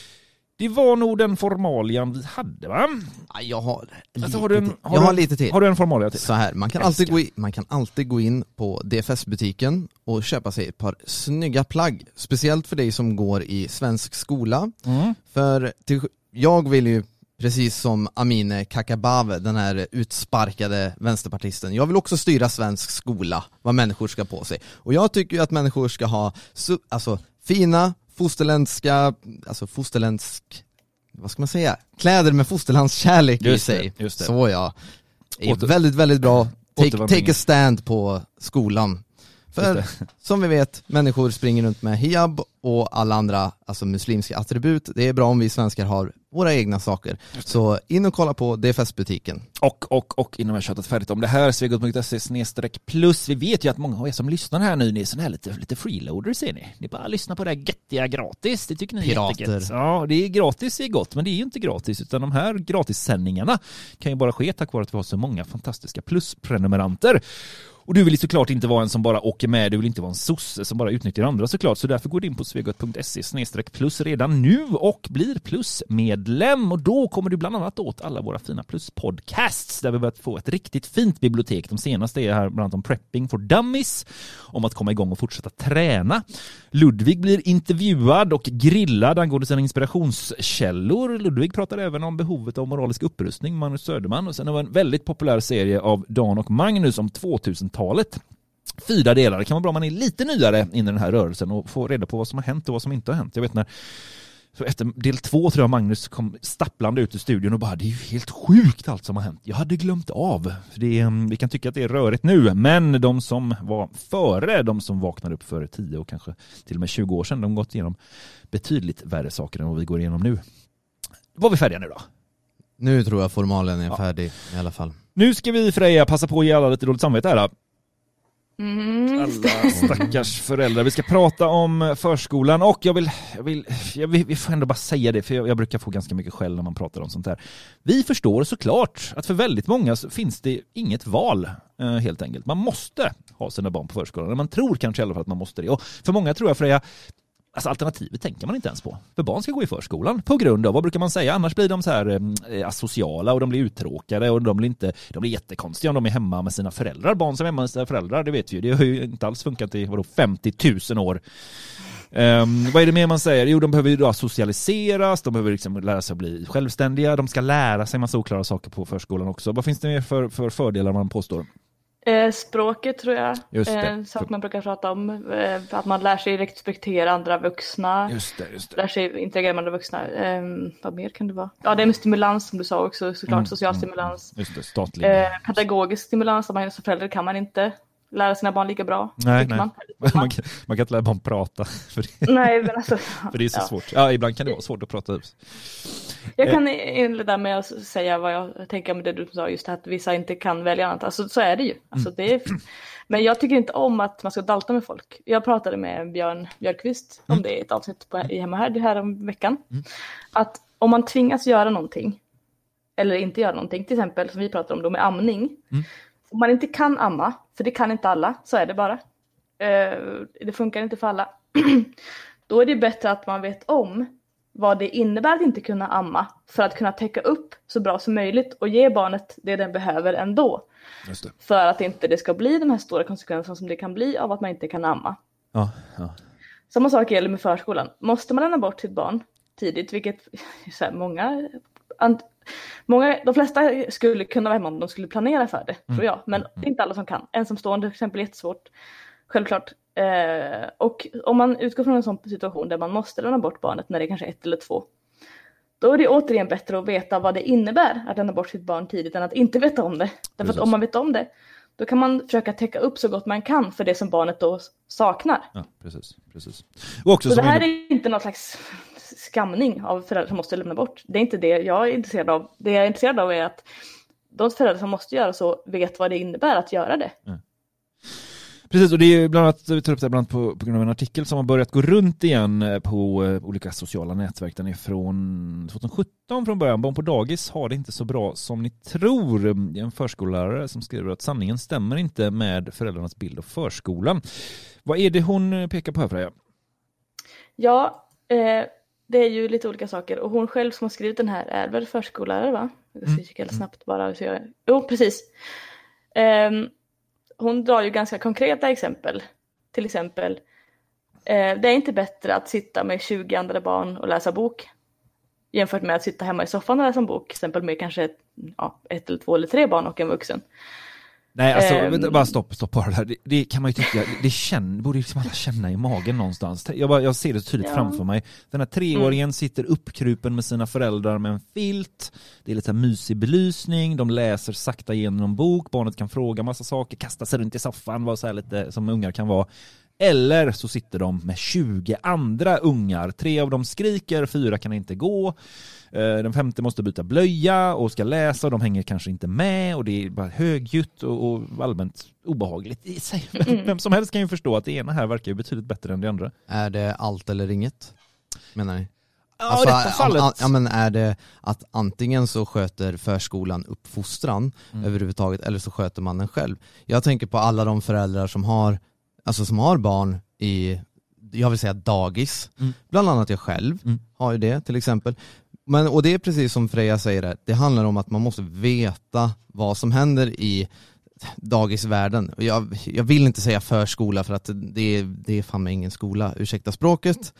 Det var nog den formalian vi hade, va? Ja, jag har lite, alltså, har du en, till. har Jag du, har lite till. Har du en formalia till? Så här, man kan, alltid gå in, man kan alltid gå in på D F S-butiken och köpa sig ett par snygga plagg. Speciellt för dig som går i svensk skola. Mm. För till, jag vill ju, precis som Amine Kakabave, den här utsparkade vänsterpartisten, jag vill också styra svensk skola, vad människor ska på sig. Och jag tycker ju att människor ska ha alltså, fina, fosterländska, alltså fosterländsk, vad ska man säga? Kläder med fosterlandskärlek i sig. Det, just det. Så ja. Är Åter, väldigt, väldigt bra. Take, take a stand på skolan. För som vi vet, människor springer runt med hijab och alla andra alltså muslimska attribut. Det är bra om vi svenskar har våra egna saker. Så in och kolla på D F S-butiken. Och, och, och innan vi har tjatat färdigt om det här, svegot punkt se snedstreck plus. Vi vet ju att många av er som lyssnar här nu, ni är sån här lite, lite freeloaders, ser ni. Ni bara lyssnar på det här göttiga gratis. Det tycker ni är Pirater. jättegött. Ja, det är gratis är gott, men det är ju inte gratis, utan de här gratissändningarna kan ju bara ske tack vare att vi har så många fantastiska plusprenumeranter. Och du vill såklart inte vara en som bara åker med, du vill inte vara en sosse som bara utnyttjar andra såklart. Så därför går du in på svegot punkt se snedstreck plus redan nu och blir plusmedlem. Och då kommer du bland annat åt alla våra fina pluspodcasts där vi börjat få ett riktigt fint bibliotek. De senaste är här bland annat om prepping for dummies, om att komma igång och fortsätta träna. Ludvig blir intervjuad och grillad angående sina inspirationskällor. Ludvig pratar även om behovet av moralisk upprustning, Magnus Söderman. Och sen har vi en väldigt populär serie av Dan och Magnus om tvåtusentalet. Fyra delar. Det kan vara bra om man är lite nyare in i den här rörelsen och få reda på vad som har hänt och vad som inte har hänt. Jag vet när så efter del två tror jag Magnus kom stapplande ut ur studion och bara, det är ju helt sjukt allt som har hänt. Jag hade glömt av. För det är, vi kan tycka att det är rörigt nu, men de som var före, de som vaknade upp för tio och kanske till och med tjugo år sedan, de har gått igenom betydligt värre saker än vad vi går igenom nu. Var vi färdiga nu då? Nu tror jag formalen är ja. färdig i alla fall. Nu ska vi, Freja, passa på att ge alla lite dåligt samvete här då. Mm. Alla stackars föräldrar. Vi ska prata om förskolan och jag vill, jag vill, jag vill vi får ändå bara säga det, för jag, jag brukar få ganska mycket skäll när man pratar om sånt här. Vi förstår såklart att för väldigt många så finns det inget val eh, helt enkelt. Man måste ha sina barn på förskolan. Man tror kanske i alla fall att man måste det. Och för många tror jag, Freja, alltså alternativet tänker man inte ens på. För barn ska gå i förskolan på grund av, vad brukar man säga? Annars blir de så här eh, asociala och de blir uttråkade och de blir inte, de blir jättekonstiga om de är hemma med sina föräldrar. Barn som är hemma med sina föräldrar, det vet vi ju. Det har ju inte alls funkat i vadå, femtio tusen år. Um, vad är det mer man säger? Jo, de behöver ju då socialiseras, de behöver liksom lära sig att bli självständiga, de ska lära sig en massa oklara saker på förskolan också. Vad finns det mer för, för fördelar man påstår? Eh, språket tror jag. Just det. Eh, sak man brukar prata om. Eh, att man lär sig respektera andra vuxna. Just det, just det. Lär sig interagera med andra vuxna. Eh, vad mer kan det vara? Ja, det är med stimulans som du sa också. Såklart mm, social stimulans. Just det, statlig. Eh, pedagogisk stimulans. Att man som förälder kan man inte lära sina barn lika bra. Nej, nej. Man. Man, kan, man kan inte lära barn prata. För det, nej, men alltså. för det är så ja. svårt. Ja, ibland kan det vara svårt att prata ut. Jag kan inleda med att säga vad jag tänker med det du sa, just att vissa inte kan välja annat. Alltså så är det ju. Alltså, det är... Men jag tycker inte om att man ska dalta med folk. Jag pratade med Björn Björkqvist om det i ett avsnitt på, i Hemma här, det här om veckan. Mm. Att om man tvingas göra någonting, eller inte göra någonting, till exempel som vi pratar om då med amning. Mm. Om man inte kan amma, för det kan inte alla, så är det bara. Uh, det funkar inte för alla. Då är det bättre att man vet om vad det innebär att inte kunna amma, för att kunna täcka upp så bra som möjligt och ge barnet det den behöver ändå. Just det. För att inte det ska bli de här stora konsekvenserna som det kan bli av att man inte kan amma. Ja, ja. Samma sak gäller med förskolan. Måste man lämna bort sitt barn tidigt, vilket så här, många, många, de flesta skulle kunna vara hemma om de skulle planera för det, mm. tror jag. Men det är inte alla som kan. Ensamstående till exempel är jättesvårt, självklart. Eh, och om man utgår från en sån situation där man måste lämna bort barnet när det är kanske ett eller två, då är det återigen bättre att veta vad det innebär att lämna bort sitt barn tidigt än att inte veta om det. Därför precis. Att om man vet om det, då kan man försöka täcka upp så gott man kan för det som barnet då saknar. Ja, precis. precis. Och också så som det här är... är inte någon slags skamning av föräldrar som måste lämna bort. Det är inte det jag är intresserad av. Det jag är intresserad av är att de föräldrar som måste göra så vet vad det innebär att göra det. Ja. Precis, och det är bland annat, vi tar upp det bland på, på grund av en artikel som har börjat gå runt igen på uh, olika sociala nätverk. Den är från tjugosjutton från början. Barn på dagis har det inte så bra som ni tror. Det är en förskollärare som skriver att sanningen stämmer inte med föräldrarnas bild av förskolan. Vad är det hon pekar på här, Freja? Ja, eh, det är ju lite olika saker. Och hon själv som har skrivit den här är väl förskollärare, va? Jag ska kika mm. snabbt bara. Så jag... Jo, precis. Ehm... Hon drar ju ganska konkreta exempel. Till exempel, eh, det är inte bättre att sitta med tjugo andra barn och läsa bok jämfört med att sitta hemma i soffan och läsa en bok. Till exempel med kanske ett, ja, ett eller två eller tre barn och en vuxen. Nej, alltså, eh, bara stopp, stopp bara där. Det, det kan man ju tycka, det känner, borde ju liksom alla känna i magen någonstans. Jag, bara, jag ser det tydligt ja. framför mig. Den här treåringen mm. sitter uppkrupen med sina föräldrar med en filt. Det är lite mysig belysning. De läser sakta igenom en bok. Barnet kan fråga massa saker, kasta sig runt i soffan, vara så här lite som ungar kan vara. Eller så sitter de med tjugo andra ungar. Tre av dem skriker, fyra kan inte gå. Den femte måste byta blöja och ska läsa och de hänger kanske inte med och det är bara högljutt och, och allmänt obehagligt i sig. Mm. Vem som helst kan ju förstå att det ena här verkar ju betydligt bättre än det andra. Är det allt eller inget, menar ni? Ja, alltså, detta fallet. An, ja, men är det att antingen så sköter förskolan uppfostran mm. överhuvudtaget eller så sköter man den själv? Jag tänker på alla de föräldrar som har, alltså som har barn i, jag vill säga dagis. Mm. Bland annat jag själv mm. har ju det till exempel. Men, och det är precis som Freja säger där, det handlar om att man måste veta vad som händer i dagisvärlden. Jag, jag vill inte säga förskola för att det, det är fan med ingen skola, ursäkta språket.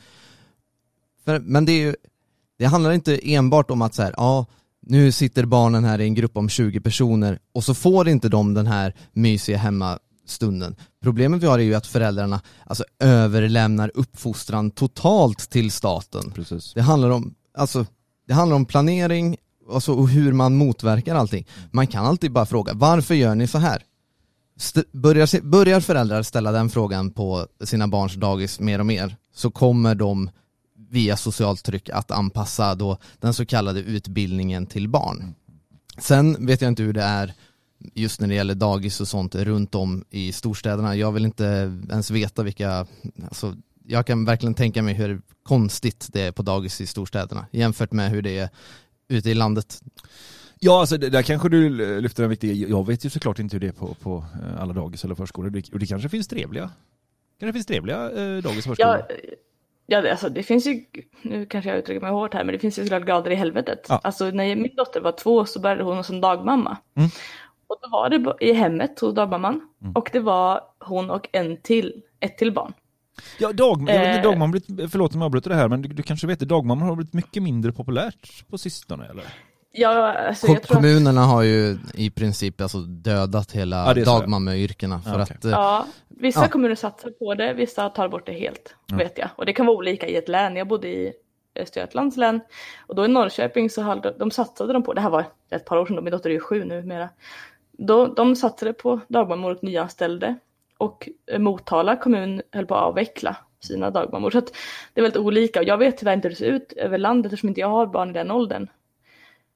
För, men det, är ju, det handlar inte enbart om att så här, ja, nu sitter barnen här i en grupp om tjugo personer och så får inte de den här mysiga hemmastunden. Problemet vi har är ju att föräldrarna alltså, överlämnar uppfostran totalt till staten. Precis. Det handlar om, alltså Det handlar om planering alltså, och hur man motverkar allting. Man kan alltid bara fråga, varför gör ni så här? St- börjar, börjar föräldrar ställa den frågan på sina barns dagis mer och mer, så kommer de via socialt tryck att anpassa då den så kallade utbildningen till barn. Sen vet jag inte hur det är just när det gäller dagis och sånt runt om i storstäderna. Jag vill inte ens veta vilka... Alltså, jag kan verkligen tänka mig hur konstigt det är på dagis i storstäderna jämfört med hur det är ute i landet. Ja, alltså där kanske du lyfter en viktig... Jag vet ju såklart inte hur det är på, på alla dagis eller förskolor. Och det kanske finns trevliga, kanske finns trevliga eh, dagis och förskolor. Ja, ja det, alltså, det finns ju... Nu kanske jag uttrycker mig hårt här, men det finns ju såklart grader i helvetet. Ja. Alltså när min dotter var två så började hon som dagmamma. Mm. Och då var det i hemmet hos dagmamman. Mm. Och det var hon och en till, ett till barn. Ja, dag, jag vet inte, dagmamma blivit, förlåt om jag avbryter det här, men du, du kanske vet att dagmamma har blivit mycket mindre populärt på sistone, eller? Ja, alltså, Kom, jag tror kommunerna att... har ju i princip alltså dödat hela ja, dagmamma-yrkena. För ja, okay. att, ja, vissa ja. kommuner satsar på det, vissa tar bort det helt, ja. vet jag. Och det kan vara olika i ett län. Jag bodde i Östergötlands län, och då i Norrköping så hade, de satsade de på, det här var ett par år sedan, min dotter är ju sju nu mera. Då, de satsade på dagmammor och nyanställde. Och Motala kommun höll på att avveckla sina dagmammor. Så att det är väldigt olika. Och jag vet tyvärr inte hur det ser ut över landet eftersom inte jag har barn i den åldern.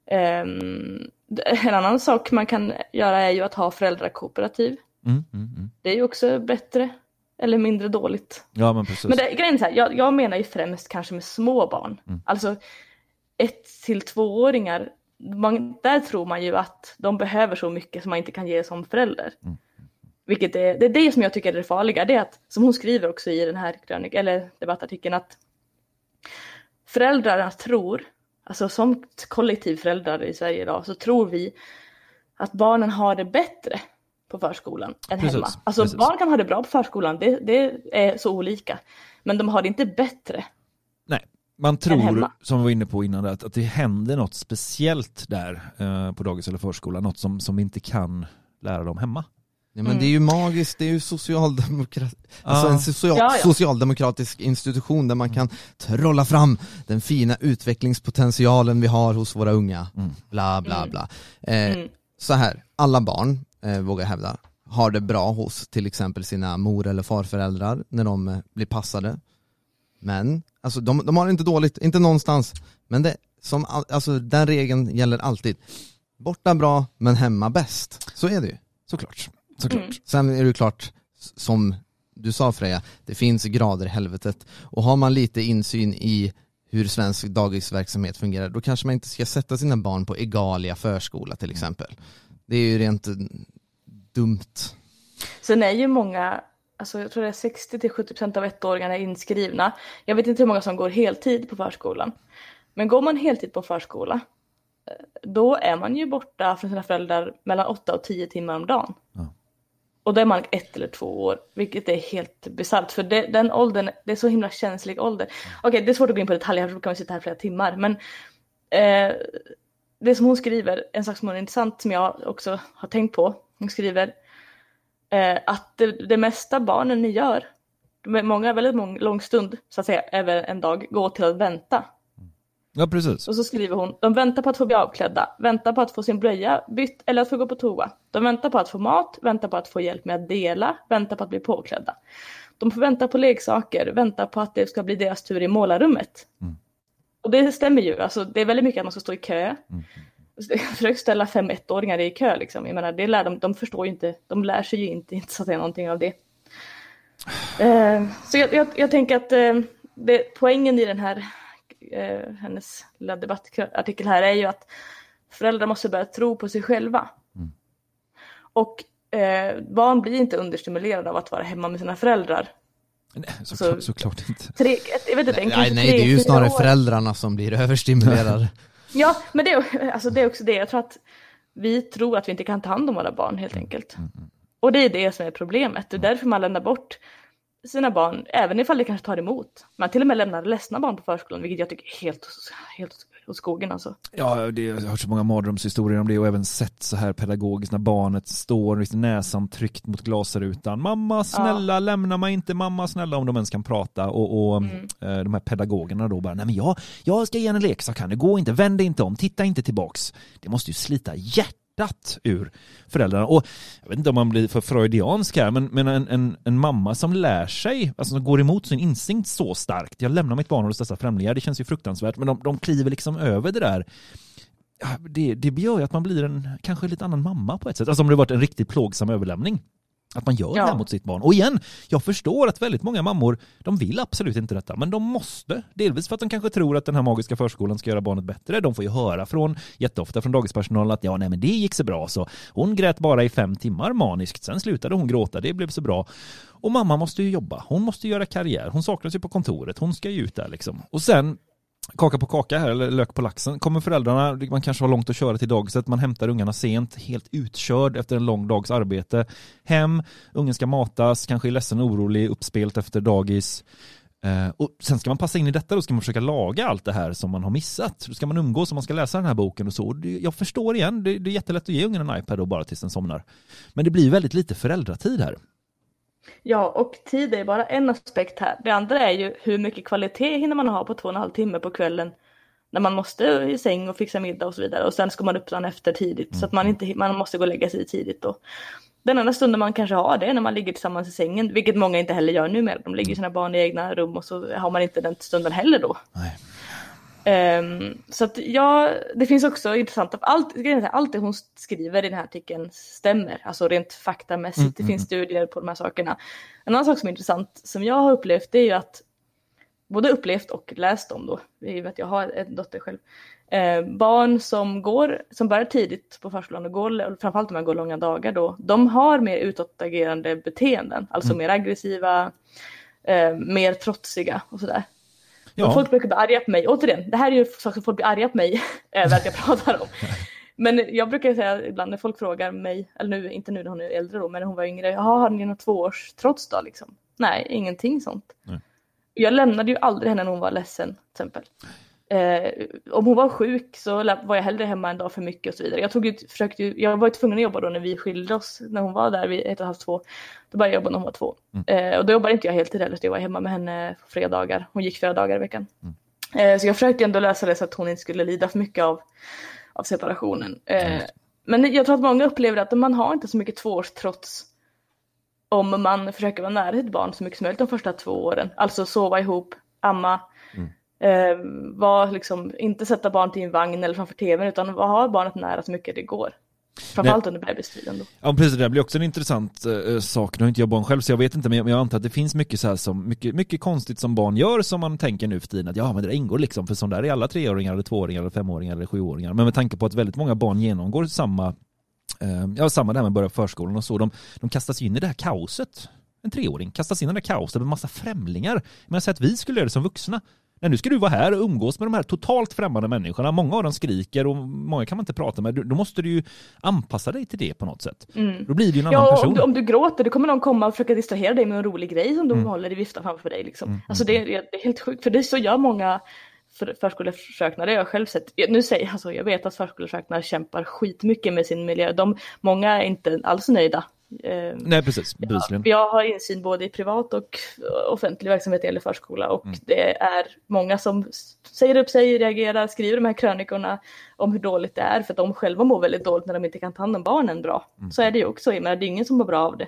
Um, en annan sak man kan göra är ju att ha föräldrakooperativ. Mm, mm, mm. Det är ju också bättre eller mindre dåligt. Ja, men precis. Men det, grejen är så här, jag, jag menar ju främst kanske med små barn. Mm. Alltså ett till tvååringar, man, där tror man ju att de behöver så mycket som man inte kan ge som förälder. Mm. Vilket är, det är det som jag tycker är det farliga. Det är att, som hon skriver också i den här krönik, eller debattartikeln, att föräldrarna tror, alltså som kollektivföräldrar i Sverige idag, så tror vi att barnen har det bättre på förskolan än precis, hemma. Alltså precis. Barn kan ha det bra på förskolan, det, det är så olika. Men de har det inte bättre. Nej, man tror, som vi var inne på innan, att, att det händer något speciellt där eh, på dagis eller förskola. Något som, som vi inte kan lära dem hemma. Ja, men mm. det är ju magiskt, det är ju socialdemokrat... ah. alltså en social... ja, ja. socialdemokratisk institution där man kan trolla fram den fina utvecklingspotentialen vi har hos våra unga. Mm. Bla bla mm. bla. Eh, mm. Så här, alla barn, eh, vågar jag hävda, har det bra hos till exempel sina mor- eller farföräldrar när de eh, blir passade. Men, alltså de, de har det inte dåligt, inte någonstans. Men det, som, alltså, den regeln gäller alltid. Borta bra, men hemma bäst. Så är det ju. Såklart. Såklart. Mm. Sen är det klart, som du sa Freja, det finns grader i helvetet. Och har man lite insyn i hur svensk dagisverksamhet fungerar, då kanske man inte ska sätta sina barn på Egalia förskola till exempel. Det är ju rent dumt. Sen är ju många, alltså jag tror det är sextio till sjuttio procent av ettåringarna är inskrivna. Jag vet inte hur många som går heltid på förskolan. Men går man heltid på förskola, då är man ju borta från sina föräldrar mellan åtta och tio timmar om dagen. Ja. Och då är man ett eller två år, vilket är helt bisarrt. För det, den åldern, det är så himla känslig ålder. Okej, okay, det är svårt att gå in på detaljer, för då kan vi sitta här flera timmar. Men eh, det som hon skriver, en sak som är intressant som jag också har tänkt på. Hon skriver eh, att det, det mesta barnen ni gör, många väldigt många, lång stund, så att säga, över en dag, går till att vänta. Ja, precis. Och så skriver hon, de väntar på att få bli avklädda, väntar på att få sin blöja bytt eller att få gå på toa. De väntar på att få mat, väntar på att få hjälp med att dela, väntar på att bli påklädda. De får vänta på leksaker, väntar på att det ska bli deras tur i målarrummet. Mm. Och det stämmer ju, alltså det är väldigt mycket att man ska stå i kö. Mm. Försök ställa fem ettåringar i kö liksom. Jag menar, det lär de, de förstår ju inte, de lär sig ju inte, inte så att säga någonting av det. Eh, så jag, jag, jag tänker att eh, det, poängen i den här Eh, hennes lilla debattartikel här är ju att föräldrar måste börja tro på sig själva. Mm. Och eh, barn blir inte understimulerade av att vara hemma med sina föräldrar. Nej, såklart, så, såklart inte. Tre, jag vet inte, nej, nej, nej, det är ju snarare år. Föräldrarna som blir överstimulerade. Ja, men det, alltså, det är också det. Jag tror att vi tror att vi inte kan ta hand om våra barn helt enkelt. Mm. Mm. Och det är det som är problemet. Det är därför man lämnar bort sina barn, även ifall det kanske tar emot. Man till och med lämnar ledsna barn på förskolan, vilket jag tycker är helt, helt åt skogen alltså. Ja, det, jag har hört så många mardrömshistorier om det och även sett så här pedagogiskt när barnet står med näsan tryckt mot glasrutan. Mamma, snälla, ja. Lämna mig inte, mamma, snälla, om de ens kan prata. Och, och mm. eh, de här pedagogerna då bara, nej men jag, jag ska ge en leksak här, det går inte, vänd inte om, titta inte tillbaks. Det måste ju slita hjärtat ur föräldrarna. Och jag vet inte om man blir för freudiansk här, men, men en, en, en mamma som lär sig, alltså som går emot sin instinkt så starkt. Jag lämnar mitt barn hos dessa främlingar, det känns ju fruktansvärt, men de, de kliver liksom över det där. Ja, det, det gör ju att man blir en kanske lite annan mamma på ett sätt. Alltså om det varit en riktigt plågsam överlämning. Att man gör ja. det här mot sitt barn. Och igen, jag förstår att väldigt många mammor, de vill absolut inte detta, men de måste. Delvis för att de kanske tror att den här magiska förskolan ska göra barnet bättre. De får ju höra från, jätteofta från dagispersonalen att ja, nej men det gick så bra. Så hon grät bara i fem timmar maniskt, sen slutade hon gråta, det blev så bra. Och mamma måste ju jobba, hon måste göra karriär. Hon saknas ju på kontoret, hon ska ju ut där liksom. Och sen kaka på kaka här, eller lök på laxen. Kommer föräldrarna, man kanske har långt att köra till dagiset, man hämtar ungarna sent, helt utkörd efter en lång dags arbete. Hem, ungen ska matas, kanske är ledsen och orolig, uppspelt efter dagis. Eh, och sen ska man passa in i detta, då ska man försöka laga allt det här som man har missat. Då ska man umgås och man ska läsa den här boken och så. Och det, jag förstår igen, det, det är jättelätt att ge ungen en iPad då bara tills den somnar. Men det blir väldigt lite föräldratid här. Ja, och tid är bara en aspekt här. Det andra är ju hur mycket kvalitet hinner man ha på två och en halv timme på kvällen när man måste i säng och fixa middag och så vidare. Och sen ska man upp dagen efter tidigt mm. så att man inte man måste gå och lägga sig tidigt då. Den enda stunden man kanske har det är när man ligger tillsammans i sängen, vilket många inte heller gör nu mer. De ligger sina barn i egna rum och så har man inte den stunden heller då. Nej. Um, så att ja, det finns också intressant att allt, allt det hon skriver i den här artikeln stämmer, alltså rent faktamässigt. Mm, det mm, finns studier på de här sakerna. En annan sak som är intressant som jag har upplevt, det är ju att både upplevt och läst om då, i och med att jag har en dotter själv. Eh, barn som går, som börjar tidigt på förskolan och går, framförallt om man går långa dagar då, de har mer utåtagerande beteenden, alltså mm. mer aggressiva, eh, mer trotsiga och sådär. Ja. Och folk brukar bli arga på mig, återigen, det här är ju saker som folk blir arga på mig över att jag pratar om. Men jag brukar säga ibland när folk frågar mig, eller nu, inte nu när hon är äldre då, men när hon var yngre, jaha, har ni något tvåårs trots då liksom? Nej, ingenting sånt. Nej. Jag lämnade ju aldrig henne när hon var ledsen, till exempel. Eh, om hon var sjuk så var jag hellre hemma en dag för mycket och så vidare. Jag, tog ut, försökte ju, jag var ju tvungen att jobba då när vi skilde oss, när hon var där vid ett och ett halvt, två. Då började jag jobba när hon var två. Mm. Eh, och då jobbade inte jag heltid heller, så jag var hemma med henne på fredagar. Hon gick flera dagar i veckan. Mm. Eh, så jag försökte ändå lösa det så att hon inte skulle lida för mycket av, av separationen. Eh, mm. Men jag tror att många upplever att man har inte så mycket tvåårstrots om man försöker vara nära sitt barn så mycket som möjligt de första två åren. Alltså sova ihop, amma, mm. eh, var liksom, inte sätta barn till en vagn eller framför tvn, utan ha barnet nära så mycket det går. Framförallt under bebistiden då. Ja, precis, det blir också en intressant uh, sak. Nu har inte jag barn själv så jag vet inte, men jag, men jag antar att det finns mycket så här som mycket, mycket konstigt som barn gör som man tänker nu för tiden att ja, men det ingår liksom, för sån där är alla treåringar eller tvååringar eller femåringar eller sjuåringar. Men med tanke på att väldigt många barn genomgår samma Ja, samma där med börja förskolan och så. De, de kastas in i det här kaoset. En treåring kastas in i det här kaoset med en massa främlingar. Men jag säger att vi skulle göra det som vuxna. Nej, nu ska du vara här och umgås med de här totalt främmande människorna. Många av dem skriker och många kan man inte prata med. Då måste du ju anpassa dig till det på något sätt. Mm. Då blir det ju en ja, annan person. Om du, om du gråter, då kommer någon komma och försöka distrahera dig med en rolig grej som de mm. håller i vifta framför dig. Liksom. Mm. Alltså det, det är helt sjukt. För det så gör många för förskoleförsökna, det har jag själv sett. Nu säger alltså, jag vet att förskoleförsökna kämpar skitmycket med sin miljö. De, många är inte alls nöjda. Nej, precis. Jag, jag har insyn både i privat och offentlig verksamhet eller förskola och mm. det är många som säger upp sig, reagerar, skriver de här krönikorna om hur dåligt det är för att de själva mår väldigt dåligt när de inte kan ta hand om barnen bra. Mm. Så är det ju också, men det är ingen som mår bra av det.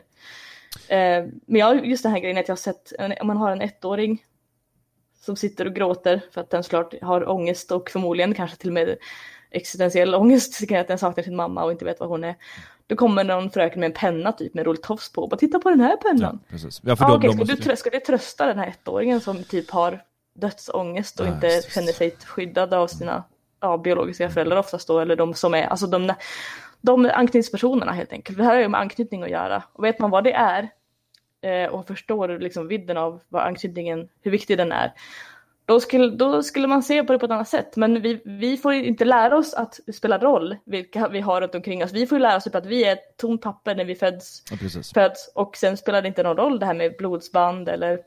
Men jag just den här grejen att jag har sett, om man har en ettåring som sitter och gråter för att den såklart har ångest och förmodligen kanske till och med existentiell ångest, att den saknar sin mamma och inte vet vad hon är. Då kommer någon fröken med en penna typ med rull tofs på och bara titta på den här pennan. Ja, precis. Ja, för ah, okay, ska, måste... du trö- ska du trösta den här ettåringen som typ har dödsångest och ja, inte just. känner sig skyddad av sina ja, biologiska föräldrar oftast då, eller de som är, alltså de, de anknytningspersonerna helt enkelt. Det här har ju med anknytning att göra. Och vet man vad det är eh, och förstår liksom vidden av vad anknytningen, hur viktig den är, Då skulle, då skulle man se på det på ett annat sätt. Men vi, vi får inte lära oss att det spelar roll vilka vi har runt omkring oss. Vi får lära oss att vi är ett tomt papper när vi föds, ja, föds. Och sen spelar det inte någon roll det här med blodsband eller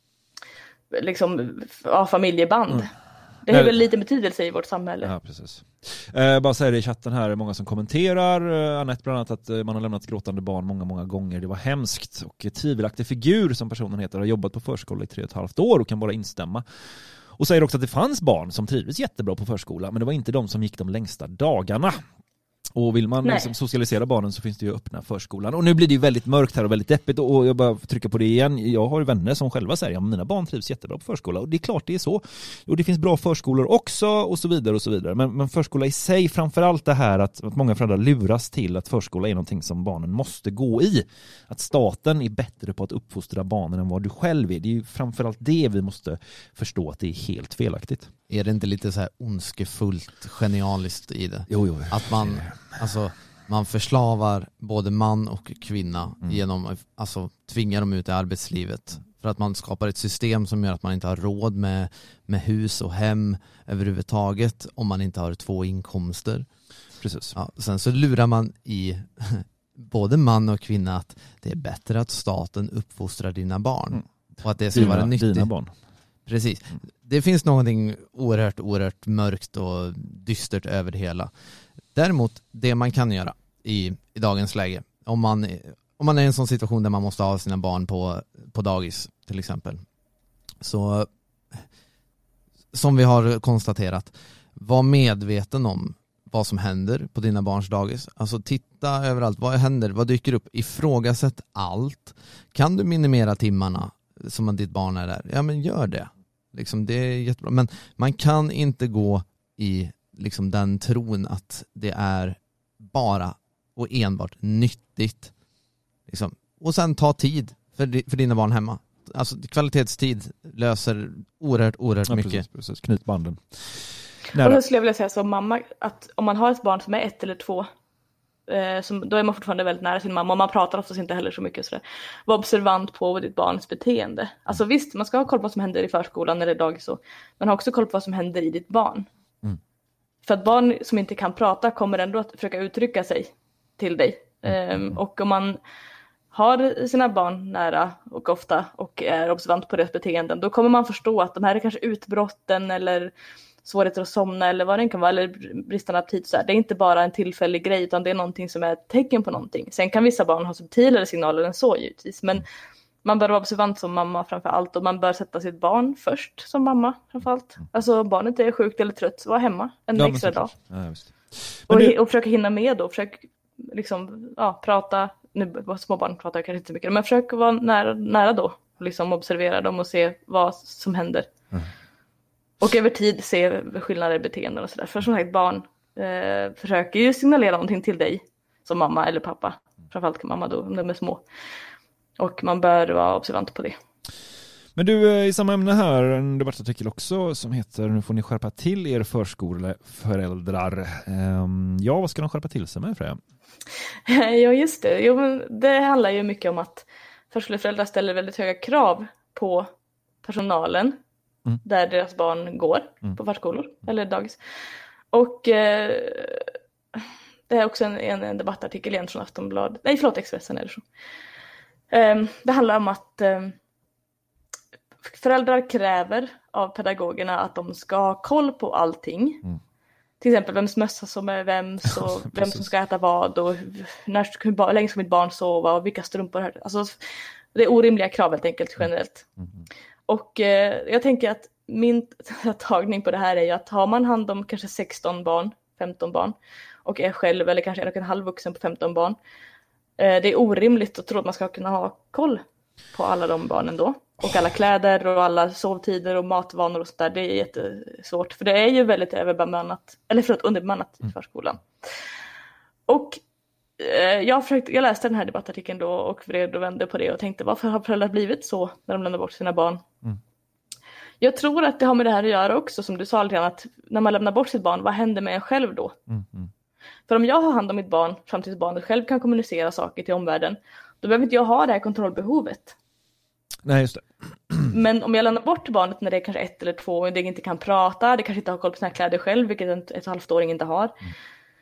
liksom, ja, familjeband. Mm. Det har väl lite betydelse i vårt samhälle. Ja, precis. Eh, bara säger det i chatten här, många som kommenterar. Eh, Annette bland annat att eh, man har lämnat gråtande barn många, många gånger. Det var hemskt. Och ett tvivelaktig figur som personen heter har jobbat på förskola i tre och ett halvt år och kan bara instämma. Och säger också att det fanns barn som trivdes jättebra på förskola, men det var inte de som gick de längsta dagarna. Och vill man liksom socialisera barnen så finns det ju öppna förskolan. Och nu blir det ju väldigt mörkt här och väldigt deppigt. Och jag bara trycker på det igen. Jag har vänner som själva säger att ja, mina barn trivs jättebra på förskola. Och det är klart det är så. Och det finns bra förskolor också och så vidare och så vidare. Men, men förskola i sig, framförallt det här att, att många föräldrar luras till att förskola är någonting som barnen måste gå i. Att staten är bättre på att uppfostra barnen än vad du själv är. Det är ju framförallt det vi måste förstå att det är helt felaktigt. Är det inte lite så här ondskefullt, genialiskt i det? Jo, jo. Att man, alltså, man förslavar både man och kvinna mm. genom alltså tvingar dem ut i arbetslivet. För att man skapar ett system som gör att man inte har råd med, med hus och hem överhuvudtaget om man inte har två inkomster. Precis. Ja, sen så lurar man i både man och kvinna att det är bättre att staten uppfostrar dina barn. Mm. Och att det ska dina, vara nyttigt. Dina barn. Precis. Mm. Det finns någonting oerhört, oerhört mörkt och dystert över det hela. Däremot, det man kan göra i, i dagens läge, om man, om man är i en sån situation där man måste ha sina barn på, på dagis till exempel. Så som vi har konstaterat, var medveten om vad som händer på dina barns dagis. Alltså titta överallt, vad händer, vad dyker upp, ifrågasätt allt. Kan du minimera timmarna som ditt barn är där? Ja, men gör det. Liksom, det är jättebra. Men man kan inte gå i liksom den tron att det är bara och enbart nyttigt. Liksom. Och sen ta tid för, för dina barn hemma. Alltså kvalitetstid löser oerhört, oerhört ja, mycket. Precis, precis. Knyt banden. Och då skulle jag vilja säga som mamma att om man har ett barn som är ett eller två eh, som, då är man fortfarande väldigt nära sin mamma och man pratar oftast inte heller så mycket. Sådär. Var observant på ditt barns beteende. Alltså visst, man ska ha koll på vad som händer i förskolan eller dagis så. Men ha också koll på vad som händer i ditt barn. Mm. För att barn som inte kan prata kommer ändå att försöka uttrycka sig till dig. Mm. Um, och om man har sina barn nära och ofta och är observant på deras beteenden, då kommer man förstå att de här är kanske utbrotten eller svårigheter att somna eller vad det kan vara, eller bristande aptit. Så här. Det är inte bara en tillfällig grej utan det är någonting som är ett tecken på någonting. Sen kan vissa barn ha subtilare signaler än så givetvis, men man bör vara observant som mamma framför allt och man bör sätta sitt barn först som mamma framför allt. Alltså barnet är sjukt eller trött, var hemma en ja, extra dag. Ja, just. Och, du... och försöka hinna med då, försök liksom, ja, prata, nu små barn pratar kanske inte så mycket, men försök vara nära, nära då, liksom observera dem och se vad som händer. Mm. Och över tid se skillnader i beteenden och sådär. För som sagt, barn eh, försöker ju signalera någonting till dig som mamma eller pappa. Framförallt mamma då, om de är små. Och man bör vara observant på det. Men du, i samma ämne här, en debattartikel också som heter Nu får ni skärpa till er förskoleföräldrar. Um, ja, vad ska de skärpa till sig med, Freja? Ja, just det. Jo, men det handlar ju mycket om att förskoleföräldrar ställer väldigt höga krav på personalen. Mm. Där deras barn går mm. på förskolor eller dagis. Och eh, det är också en, en, en debattartikel igen från Aftonbladet. Nej, förlåt, Expressen är det så. Eh, det handlar om att eh, föräldrar kräver av pedagogerna att de ska ha koll på allting. Mm. Till exempel vems mössa som är vems och vem som ska äta vad och när, hur länge ska mitt barn sova och vilka strumpor här. Alltså, det är orimliga krav helt enkelt generellt. Mm. Och eh, jag tänker att min tagning på det här är ju att har man hand om kanske sexton barn, femton barn och är själv eller kanske en och en halv vuxen på femton barn. Eh, det är orimligt att tro att man ska kunna ha koll på alla de barnen då. Och alla kläder och alla sovtider och matvanor och sånt där. Det är jättesvårt för det är ju väldigt överbemannat, eller förlåt, underbemannat i förskolan. Och eh, jag, försökte, jag läste den här debattartikeln då och vred och vände på det och tänkte varför har föräldrar blivit så när de lämnar bort sina barn? Mm. Jag tror att det har med det här att göra också, som du sa lite grann, att när man lämnar bort sitt barn, vad händer med en själv då? Mm, mm. För om jag har hand om mitt barn fram tills barnet själv kan kommunicera saker till omvärlden, då behöver inte jag ha det här kontrollbehovet. Nej, just det. Men om jag lämnar bort barnet när det är kanske ett eller två och det inte kan prata, det kanske inte har koll på sina kläder själv, vilket en ett och ett halvt-åring inte har, mm.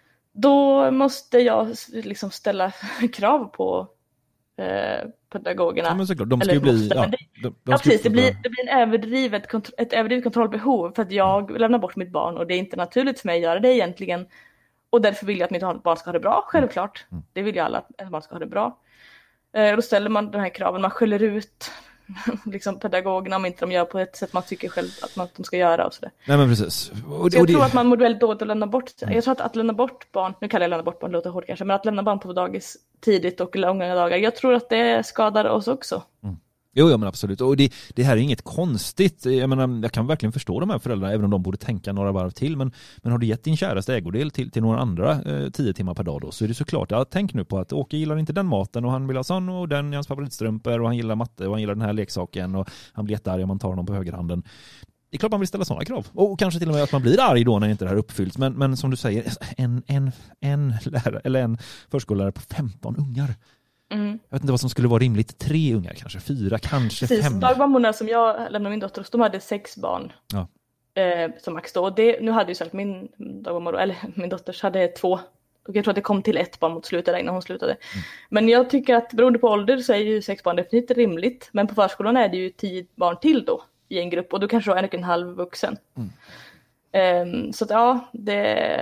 då måste jag liksom ställa krav på eh, pedagogerna. Ja, men såklart, de ska ju bli... Ja, det, de, de ja, precis, det blir, det blir en överdrivet, ett överdrivet kontrollbehov för att jag mm. lämnar bort mitt barn och det är inte naturligt för mig att göra det egentligen. Och därför vill jag att mitt barn ska ha det bra, självklart. Mm. Det vill jag alla, att ett barn ska ha det bra. Eh, då ställer man de här kraven, man skäller ut liksom pedagogerna om inte de gör på ett sätt man tycker själv att, man, att de ska göra och sådär. Nej, men precis. Och, så jag och tror det... att man mår väldigt dåligt att lämna bort, mm. jag tror att att lämna bort barn, nu kallar jag lämna bort barn, det låter hårt kanske, men att lämna barn på dagis tidigt och långa dagar, jag tror att det skadar oss också. Mm. Jo, ja, men absolut. Och det, det här är inget konstigt. Jag menar, jag kan verkligen förstå de här föräldrarna, även om de borde tänka några varv till. Men, men har du gett din käraste ägodel till, till några andra eh, tio timmar per dag då, så är det såklart, ja, tänk nu på att Åke gillar inte den maten och han vill ha sån och den i hans favoritstrumpor och han gillar matte och han gillar den här leksaken och han blir jättearg om man tar honom på högerhanden. Det är klart man vill ställa sådana krav. Och kanske till och med att man blir arg då när inte det här uppfylls. Men, men som du säger, en, en, en lärare eller en förskollärare på femton ungar. Mm. Jag vet inte vad som skulle vara rimligt. Tre ungar kanske, fyra, kanske Precis, fem. Dagmammorna som jag lämnade min dotter hos, de hade sex barn. Ja. Eh, som max då. Och det, nu hade ju så att min dagmammor, eller min dotters hade två. Och jag tror att det kom till ett barn mot slutet där innan hon slutade. Mm. Men jag tycker att beroende på ålder så är ju sex barn definitivt rimligt. Men på förskolan är det ju tio barn till då i en grupp. Och då kanske då en och en halv vuxen. Mm. Um, så att ja, det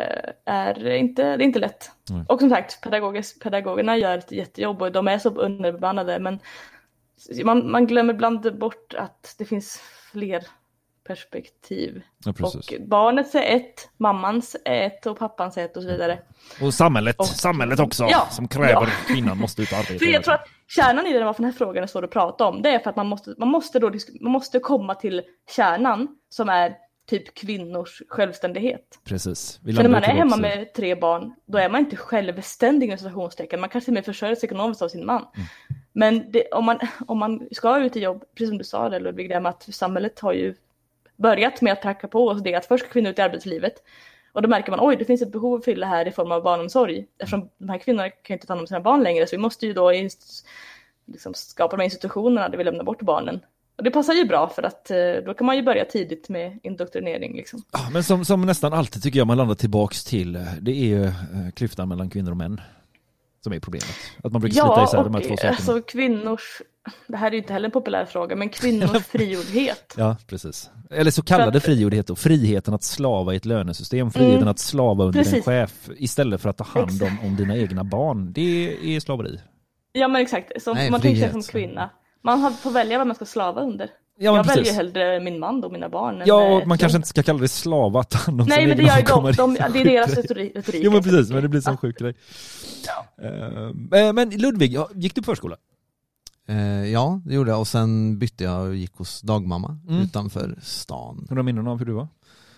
är inte, det är inte lätt. Mm. Och som sagt, pedagogerna gör ett jättejobb och de är så underbemannade, men man, man glömmer ibland bort att det finns fler perspektiv. Ja, precis. Och barnet är ett, mammans är ett och pappans är ett och så vidare. Och samhället, Och, samhället också, ja, som kräver ja. att kvinnan måste ut och arbeta. För jag tror att kärnan i det, varför den här frågan är svår att prata om, det är för att man måste, man måste, då, man måste komma till kärnan som är typ kvinnors självständighet. Precis. Vi för när man är tillbaka. hemma med tre barn, då är man inte självständig i situationstecken. Man kanske mer försörjer sig ekonomiskt av sin man. Mm. Men det, om, man, om man ska ut i jobb, precis som du sa det Ludvig, det med att samhället har ju börjat med att pracka på oss det att först ska kvinnor ut i arbetslivet. Och då märker man, oj, det finns ett behov att fylla här i form av barnomsorg. Eftersom de här kvinnorna kan inte ta hand om sina barn längre, så vi måste ju då liksom skapa de här institutionerna där vi lämnar bort barnen. Och det passar ju bra för att då kan man ju börja tidigt med indoktrinering. Liksom. Ja, men som, som nästan alltid tycker jag man landar tillbaks till, det är ju klyftan mellan kvinnor och män som är problemet. Att man brukar slita isär de här två sakerna. Ja, alltså kvinnors, det här är ju inte heller en populär fråga, men kvinnors frigjordhet. Ja, precis. Eller så kallade att, frigjordhet och friheten att slava i ett lönesystem, friheten mm, att slava under precis. en chef istället för att ta hand om, om dina egna barn. Det är slaveri. Ja, men exakt. Så Nej, man tänker sig som kvinna. Man får välja vad man ska slava under. Ja, jag precis. väljer hellre min man och mina barn. Ja, och man kanske inte ska kalla det slava att han om Nej, men det gör de, de, det är deras retorik. Jo, men precis, men det blir en sjuk grej. Ja. Uh, men Ludvig, gick du på förskola? Uh, ja, det gjorde jag. Och sen bytte jag och gick hos dagmamma mm. utanför stan. Några minnen av hur du var?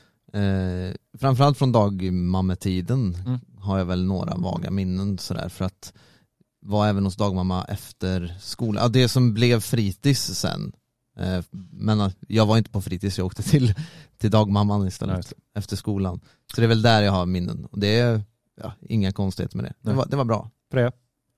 Uh, framförallt från dagmammetiden mm. har jag väl några vaga minnen sådär, för att var även hos dagmamma efter skolan. Ja, det som blev fritids sen. Men jag var inte på fritids, jag åkte till, till dagmamman istället Nej. efter skolan. Så det är väl där jag har minnen. Och det är ja, inga konstigheter med det. Det var, det var bra. Freja?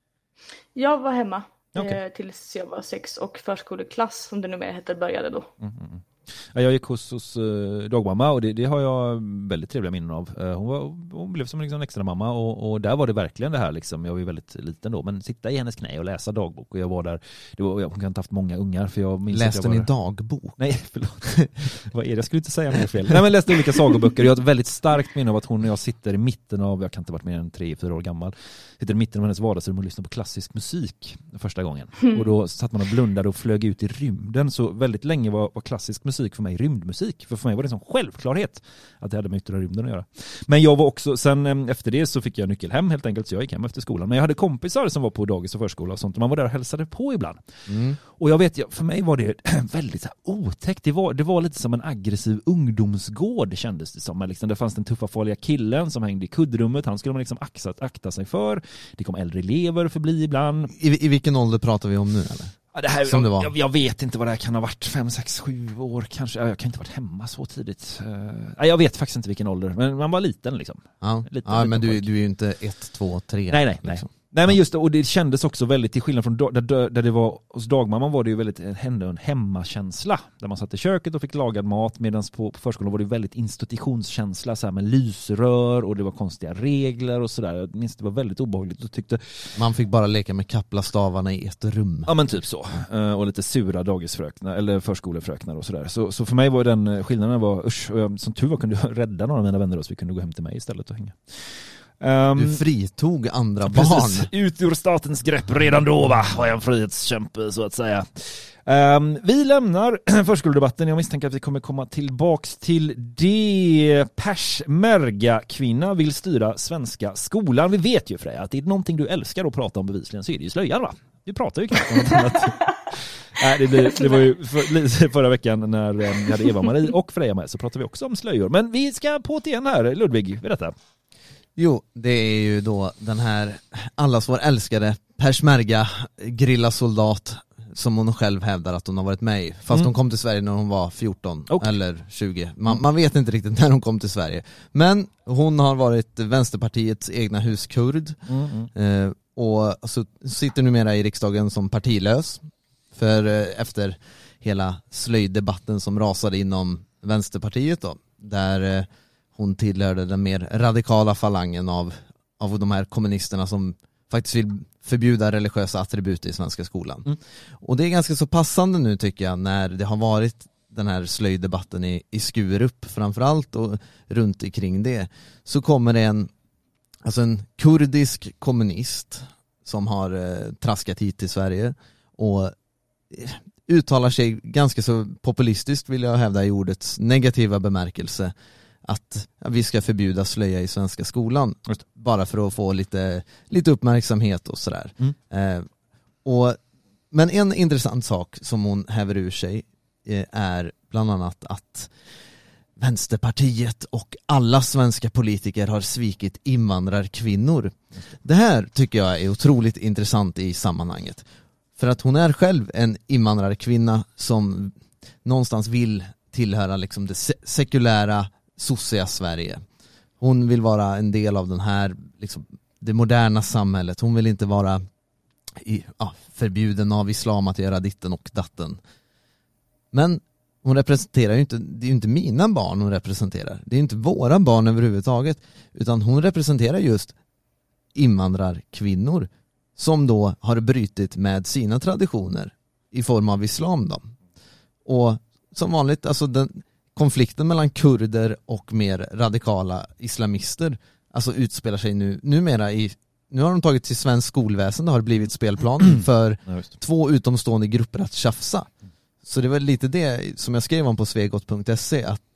Jag var hemma okay. eh, tills jag var sex och förskoleklass, som det numera heter, började då. Mm, mm. Jag gick hos, hos uh, dagmamma och det, det har jag väldigt trevliga minnen av. Uh, hon, var, hon blev som liksom extra mamma och, och där var det verkligen det här liksom, jag var ju väldigt liten då, men sitta i hennes knä och läsa dagbok och jag var där, det var, jag har inte haft många ungar för jag minns läste ni var... dagbok? Nej, förlåt. Vad är det? Jag skulle inte säga mer fel. Nej, men läste olika sagoböcker och jag har ett väldigt starkt minne av att hon och jag sitter i mitten av, jag kan inte ha varit mer än tre, fyra år gammal, sitter i mitten av hennes vardagsrum och lyssnar på klassisk musik första gången. Mm. Och då satt man och blundade och flög ut i rymden, så väldigt länge var, var klassisk musik för mig rymdmusik. För för mig var det en sån självklarhet att det hade med yttre rymden att göra. Men jag var också, sen efter det så fick jag nyckelhem helt enkelt, så jag gick hem efter skolan. Men jag hade kompisar som var på dagis och förskola och sånt, och man var där och hälsade på ibland. Mm. Och jag vet, för mig var det väldigt så här otäckt. Det var, det var lite som en aggressiv ungdomsgård, kändes det som. Liksom, det fanns den tuffa farliga killen som hängde i kuddrummet. Han skulle man liksom akta, akta sig för. Det kom äldre elever förbi ibland. I, i vilken ålder pratar vi om nu eller? Ja, det här, som det var. Jag, jag vet inte vad det här kan ha varit, fem, sex, sju år kanske. Jag kan inte ha varit hemma så tidigt. Uh, jag vet faktiskt inte vilken ålder, men man var liten liksom. Ja, liten, ja liten men du, du är ju inte ett, två, tre. Nej, nej, nej. Liksom. Nej, men just det, och det kändes också väldigt, till skillnad från där, där det var hos dagmamman var det ju väldigt en, en hemmakänsla där man satt i köket och fick lagad mat, medan på, på förskolan var det väldigt institutionskänsla så här med lysrör och det var konstiga regler och sådär. Jag minns det var väldigt obehagligt och tyckte man fick bara leka med kaplastavarna i ett rum. Ja, men typ så. Och lite sura dagisfröknar eller förskolefröknar och sådär. Så, så för mig var den skillnaden var usch, och jag, som tur var kunde jag rädda några av mina vänner då, så vi kunde gå hem till mig istället och hänga. Um, du fritog andra precis, barn. Ut ur statens grepp redan då, va? Var jag en frihetskämpe så att säga. Um, vi lämnar förskoledebatten. Jag misstänker att vi kommer komma tillbaks till det. Persmerga kvinna vill styra svenska skolan. Vi vet ju, Freja, att det är någonting du älskar att prata om bevisligen, så är det ju slöjan, va? Du pratar ju knappt om något annat. Nej, det, blir, det var ju för, förra veckan när vi hade Eva-Marie och Freja med, så pratade vi också om slöjor. Men vi ska på till en här, Ludvig, berätta. Jo, det är ju då den här allas vår älskade Persmerga grillasoldat som hon själv hävdar att hon har varit med i. Fast mm. hon kom till Sverige när hon var fjorton okay. eller tjugo. Man, mm. man vet inte riktigt när hon kom till Sverige. Men hon har varit Vänsterpartiets egna huskurd. Mm. Eh, och alltså, sitter numera i riksdagen som partilös. För eh, efter hela slöjdebatten som rasade inom Vänsterpartiet då. Där... Eh, hon tillhörde den mer radikala falangen av, av de här kommunisterna som faktiskt vill förbjuda religiösa attribut i svenska skolan. Mm. Och det är ganska så passande nu tycker jag, när det har varit den här slöjdebatten i, i Skurup framförallt och runt omkring det. Så kommer det en, alltså en kurdisk kommunist som har eh, traskat hit till Sverige och uttalar sig ganska så populistiskt, vill jag hävda, i ordets negativa bemärkelse, att vi ska förbjuda slöja i svenska skolan bara för att få lite, lite uppmärksamhet och sådär. Mm. Eh, och, men en intressant sak som hon häver ur sig eh, är bland annat att Vänsterpartiet och alla svenska politiker har svikit invandrarkvinnor. Det här tycker jag är otroligt intressant i sammanhanget. För att hon är själv en invandrarkvinna som någonstans vill tillhöra liksom det sekulära sossiga Sverige. Hon vill vara en del av den här liksom, det moderna samhället. Hon vill inte vara i, ja, förbjuden av islam att göra ditten och datten. Men hon representerar ju inte, det är ju inte mina barn hon representerar. Det är inte våra barn överhuvudtaget. Utan hon representerar just invandrarkvinnor som då har brytit med sina traditioner i form av islam då. Och som vanligt, alltså den konflikten mellan kurder och mer radikala islamister alltså utspelar sig nu numera i, nu har de tagit till svensk skolväsen, det har blivit spelplan för ja, två utomstående grupper att tjafsa. Så det var lite det som jag skrev om på svegot punkt se att,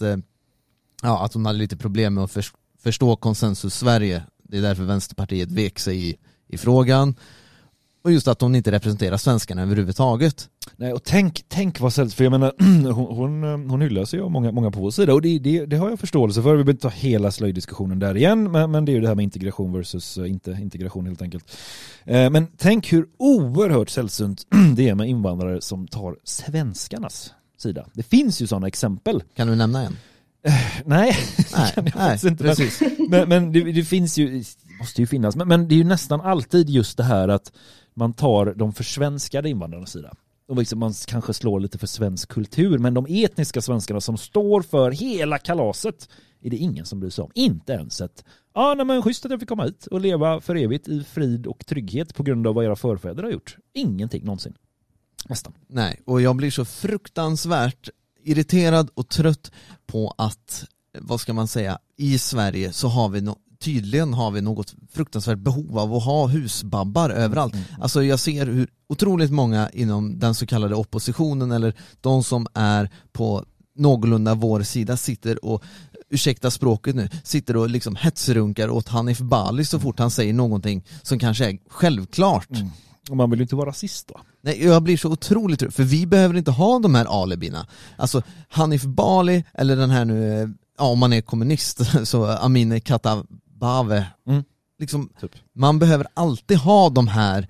ja, att hon hade lite problem med att förstå konsensus Sverige. Det är därför Vänsterpartiet vek sig i, i frågan. Och just att hon inte representerar svenskarna överhuvudtaget. Nej, och tänk, tänk vad sällsynt, för jag menar, hon, hon, hon hyllar sig av många, många på vår sida, och det, det, det har jag förståelse för. Vi behöver inte ta hela slöjdiskussionen där igen, men, men det är ju det här med integration versus inte integration helt enkelt. Eh, men tänk hur oerhört sällsynt det är med invandrare som tar svenskarnas sida. Det finns ju sådana exempel. Kan du nämna en? Uh, nej, nej, kan jag nej inte. Precis. Men, men det, det finns ju, måste ju finnas, men, men det är ju nästan alltid just det här att man tar de försvenskade invandrarnas sida. Och liksom man kanske slår lite för svensk kultur, men de etniska svenskarna som står för hela kalaset är det ingen som bryr sig om. Inte ens ett, ja ah, nej men schysst att jag fick komma hit och leva för evigt i frid och trygghet på grund av vad era förfäder har gjort. Ingenting någonsin. Nästan. Nej, och jag blir så fruktansvärt irriterad och trött på att, vad ska man säga, i Sverige så har vi no- tydligen har vi något fruktansvärt behov av att ha husbabbar överallt. Mm. Alltså jag ser hur otroligt många inom den så kallade oppositionen eller de som är på någorlunda vår sida sitter och, ursäkta språket nu, sitter och liksom hetsrunkar åt Hanif Bali så fort han säger någonting som kanske är självklart. Mm. Och man vill ju inte vara rasist då. Nej, jag blir så otroligt trött, för vi behöver inte ha de här alibina. Alltså Hanif Bali eller den här nu, ja, om man är kommunist så Amineh Kakabaveh. Mm. Liksom, typ. Man behöver alltid ha de här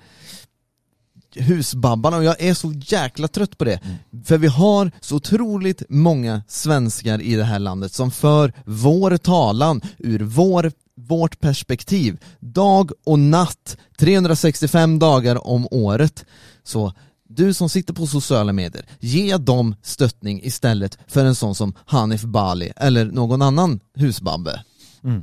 husbabbarna, och jag är så jäkla trött på det. Mm. För vi har så otroligt många svenskar i det här landet som för vår talan ur vår vårt perspektiv, dag och natt, trehundrasextiofem dagar om året. Så du som sitter på sociala medier, ge dem stöttning istället för en sån som Hanif Bali eller någon annan husbabbe. Mm.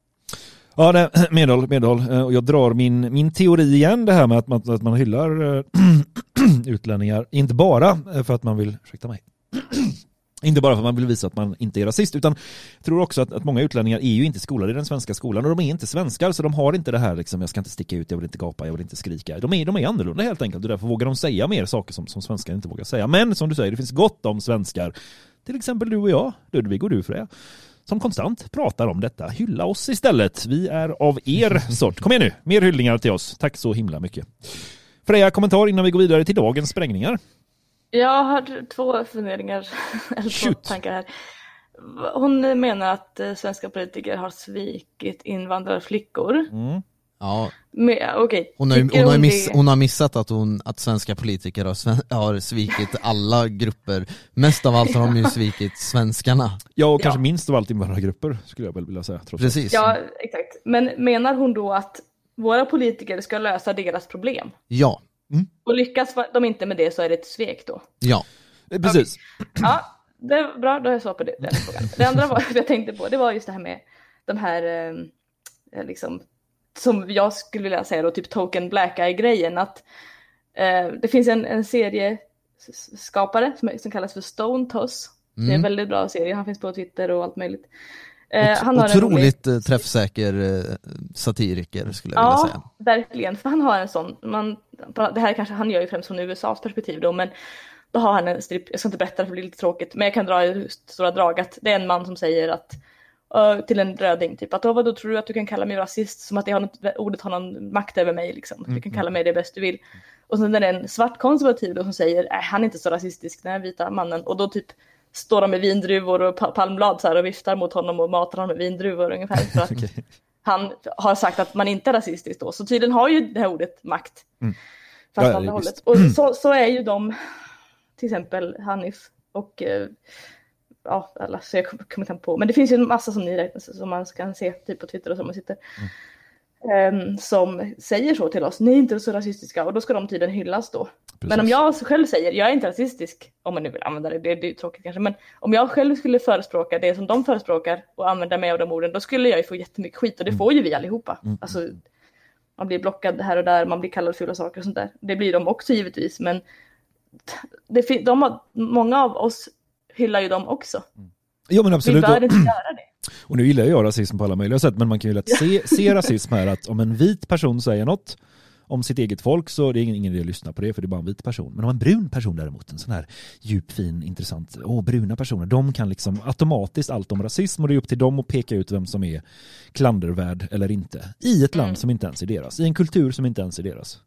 Ja, det är medhåll, medhåll. Och jag drar min, min teori igen, det här med att man, att man hyllar utlänningar, inte bara för att man vill, ursäkta mig, inte bara för att man vill visa att man inte är rasist, utan jag tror också att, att många utlänningar är ju inte skolade i den svenska skolan, och de är inte svenskar, så de har inte det här liksom, jag ska inte sticka ut, jag vill inte gapa, jag vill inte skrika. De är, de är annorlunda helt enkelt, och därför vågar de säga mer saker som, som svenskar inte vågar säga. Men som du säger, det finns gott om svenskar, till exempel du och jag, Ludvig och du Freja, som konstant pratar om detta. Hylla oss istället. Vi är av er sort. Kom igen nu, mer hyllningar till oss. Tack så himla mycket. Freja, kommentar innan vi går vidare till dagens sprängningar. Jag har två funderingar, eller två tankar här. Hon menar att svenska politiker har svikit invandrarflickor. Mm. Ja. Men, okay. hon, har, hon, hon, har miss, hon har missat att, hon, att svenska politiker har, sven, har svikit alla grupper. Mest av allt har de ju svikit svenskarna. Ja, och kanske ja. minst av allt invandrargrupper skulle jag väl vilja säga. Trots Precis. Ja, exakt. Men menar hon då att våra politiker ska lösa deras problem? Ja. Mm. Och lyckas de inte med det så är det ett svek då? Ja. Precis. Okay. Ja, det är bra, då har jag svar på det, den frågan. Det andra var, jag tänkte på, det var just det här med de här eh, liksom, som jag skulle vilja säga då, typ token black eye-grejen, att eh, det finns en, en serieskapare som, som kallas för Stone Toss. Mm. Det är en väldigt bra serie, han finns på Twitter och allt möjligt. Eh, han har otroligt rolig... träffsäker eh, satiriker skulle jag ja, vilja säga. Ja, verkligen, för han har en sån, man, det här kanske han gör ju främst från U S A:s perspektiv då, men då har han en strip, jag ska inte berätta det för det blir lite tråkigt, men jag kan dra i stora drag att det är en man som säger att uh, till en röding typ att då, då tror du att du kan kalla mig rasist, som att det har något, ordet har någon makt över mig liksom. Du kan kalla mig det bäst du vill. Och sen är det en svart konservativ då som säger äh, han är inte så rasistisk, den här vita mannen, och då typ står de med vindruvor och palmblad så här och viftar mot honom och matar honom med vindruvor ungefär för att okay. han har sagt att man inte är rasistisk då. Så tydligen har ju det här ordet makt. Mm. Fast ja, andra hållet. Och så, så är ju de, till exempel Hanif och ja, alla, så jag kommer inte på. Men det finns ju en massa som ni räknar, som man kan se typ på Twitter och som man sitter. Mm. Um, som säger så till oss, ni är inte så rasistiska, och då ska de tydligen hyllas då. Precis. Men om jag själv säger, jag är inte rasistisk, om man nu vill använda det, det, det är tråkigt kanske, men om jag själv skulle förespråka det som de förespråkar och använda mig av de orden, då skulle jag ju få jättemycket skit, och det får ju vi allihopa. Mm. Alltså, man blir blockad här och där, man blir kallad fula saker och sånt där. Det blir de också givetvis, men det, de har, många av oss hyllar ju dem också. Mm. Jo, men absolut. Vi bör inte göra det. Och nu gillar jag rasism på alla möjliga sätt, men man kan ju lätt se, se rasism här att om en vit person säger något om sitt eget folk så det är ingen, ingen idé att lyssna på det, för det är bara en vit person. Men om en brun person däremot, en sån här djup, fin, intressant, åh, bruna personer, de kan liksom automatiskt allt om rasism, och det är upp till dem att peka ut vem som är klandervärd eller inte. I ett land mm. som inte ens är deras, i en kultur som inte ens är deras.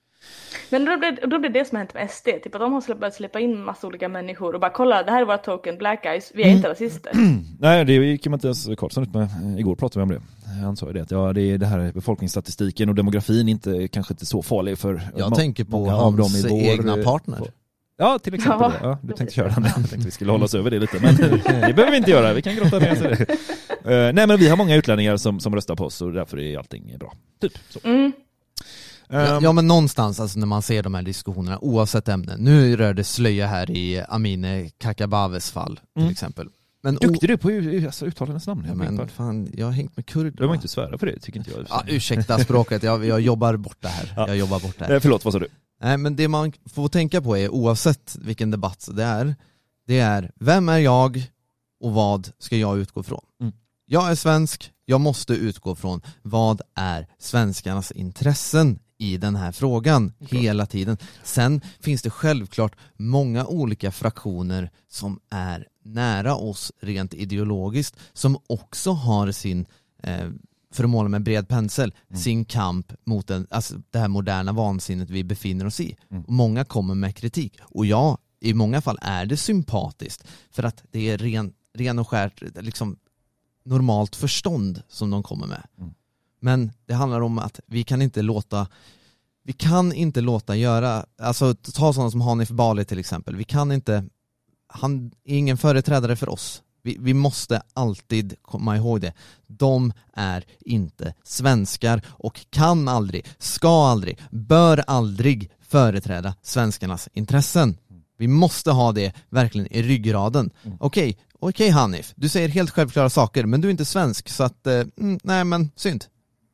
Men då blir, då blir det som har hänt med S D, typ att de har börjat släppa in massa olika människor och bara kolla, det här är våra token black guys, vi är mm. inte rasister. Nej, det gick Mattias Karlsson ut med, igår pratade vi om det. Han sa ju det, att ja, det är det här befolkningsstatistiken och demografin inte, kanske inte så farlig för jag tänker på av dem i vår egna partner. På, ja, till exempel ja, det. Ja, du tänkte köra den. Jag tänkte vi skulle hålla oss över det lite, men det behöver vi inte göra, vi kan grotta ner sig det. Uh, nej, men vi har många utlänningar som, som röstar på oss, och därför är allting bra. Typ så. Mm. Ja, ja, men någonstans alltså, när man ser de här diskussionerna oavsett ämne. Nu rör det slöja här i Amine Kakabaves fall till mm. exempel. Men duktig du på alltså, uttalandes namn. Ja, men fan, jag har hängt med kurder. Du var inte svära för det, tycker inte jag. Ja, ursäkta språket, jag, jag jobbar bort det här. Ja. Jag jobbar bort det här. Eh, förlåt, vad sa du? Nej, men det man får tänka på är, oavsett vilken debatt det är, det är, vem är jag och vad ska jag utgå från? Mm. Jag är svensk, jag måste utgå från vad är svenskarnas intressen i den här frågan hela tiden. Sen finns det självklart många olika fraktioner som är nära oss rent ideologiskt, som också har sin, eh, för att måla med bred pensel, mm. sin kamp mot den, alltså det här moderna vansinnet vi befinner oss i. Mm. Och många kommer med kritik. Och ja, i många fall är det sympatiskt, för att det är ren, ren och skärt liksom normalt förstånd som de kommer med. Mm. Men det handlar om att vi kan inte låta vi kan inte låta göra, alltså ta sådana som Hanif Bali till exempel. Vi kan inte, han är ingen företrädare för oss. Vi, vi måste alltid komma ihåg det. De är inte svenskar och kan aldrig, ska aldrig, bör aldrig företräda svenskarnas intressen. Vi måste ha det verkligen i ryggraden. Mm. Okej, okay, okej okay, Hanif, du säger helt självklara saker, men du är inte svensk, så att, eh, nej men synd.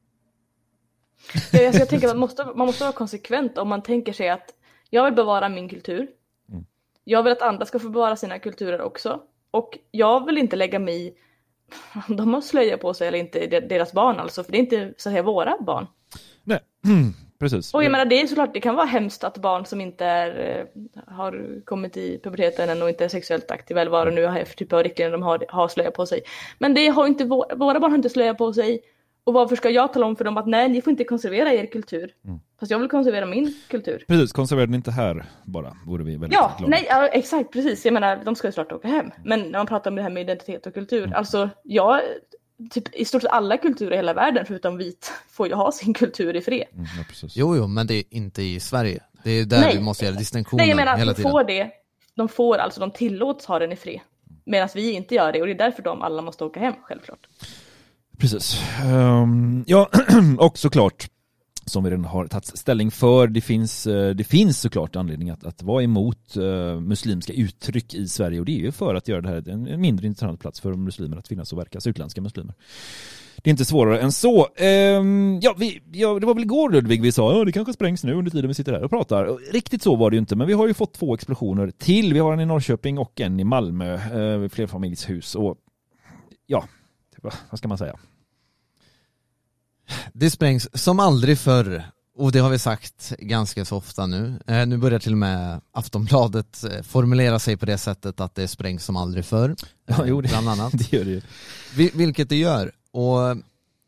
Jag, jag tänker att man måste, man måste vara konsekvent om man tänker sig att jag vill bevara min kultur. Mm. Jag vill att andra ska få bevara sina kulturer också. Och jag vill inte lägga mig i om de har slöja på sig eller inte, deras barn alltså. För det är inte så att säga våra barn. Nej, mm, precis. Och jag menar, det är såklart, det kan vara hemskt att barn som inte är, har kommit i puberteten än och inte är sexuellt aktiva eller vad det nu har för typ av riktlinjer de har, har slöja på sig. Men det har inte, våra barn har inte slöja på sig. Och varför ska jag tala om för dem att nej, ni får inte konservera er kultur. Mm. Fast jag vill konservera min kultur. Precis, konservera den inte här bara. Vore vi väldigt ja, glada. Nej, ja, exakt, precis. Jag menar, de ska ju snart åka hem. Men när man pratar om det här med identitet och kultur. Mm. Alltså, jag, typ i stort sett alla kulturer i hela världen, förutom vit, får ju ha sin kultur i fred. Mm, ja, jo, jo, men det är inte i Sverige. Det är där nej. vi måste göra distinktionen hela tiden. Nej, jag menar, de får det. De får, alltså de tillåts ha den i fred. Medan vi inte gör det. Och det är därför de alla måste åka hem, självklart. Precis. Um, ja, och såklart som vi redan har tagit ställning för, det finns, det finns såklart anledning att, att vara emot uh, muslimska uttryck i Sverige, och det är ju för att göra det här till en, en mindre intressant plats för muslimer att finnas och verka, alltså utländska muslimer. Det är inte svårare än så. Um, ja, vi, ja, det var väl igår Ludvig vi sa, ja, det kanske sprängs nu under tiden vi sitter här och pratar. Och riktigt så var det ju inte, men vi har ju fått två explosioner till. Vi har en i Norrköping och en i Malmö, uh, flerfamiljshus, och ja, vad ska man säga? Det sprängs som aldrig förr, Och det har vi sagt ganska så ofta nu. Eh, nu börjar till och med Aftonbladet eh, formulera sig på det sättet att det sprängs som aldrig förr. Ja, jo, det, bland annat. det gör det ju. Vil- vilket det gör. Och Alltså,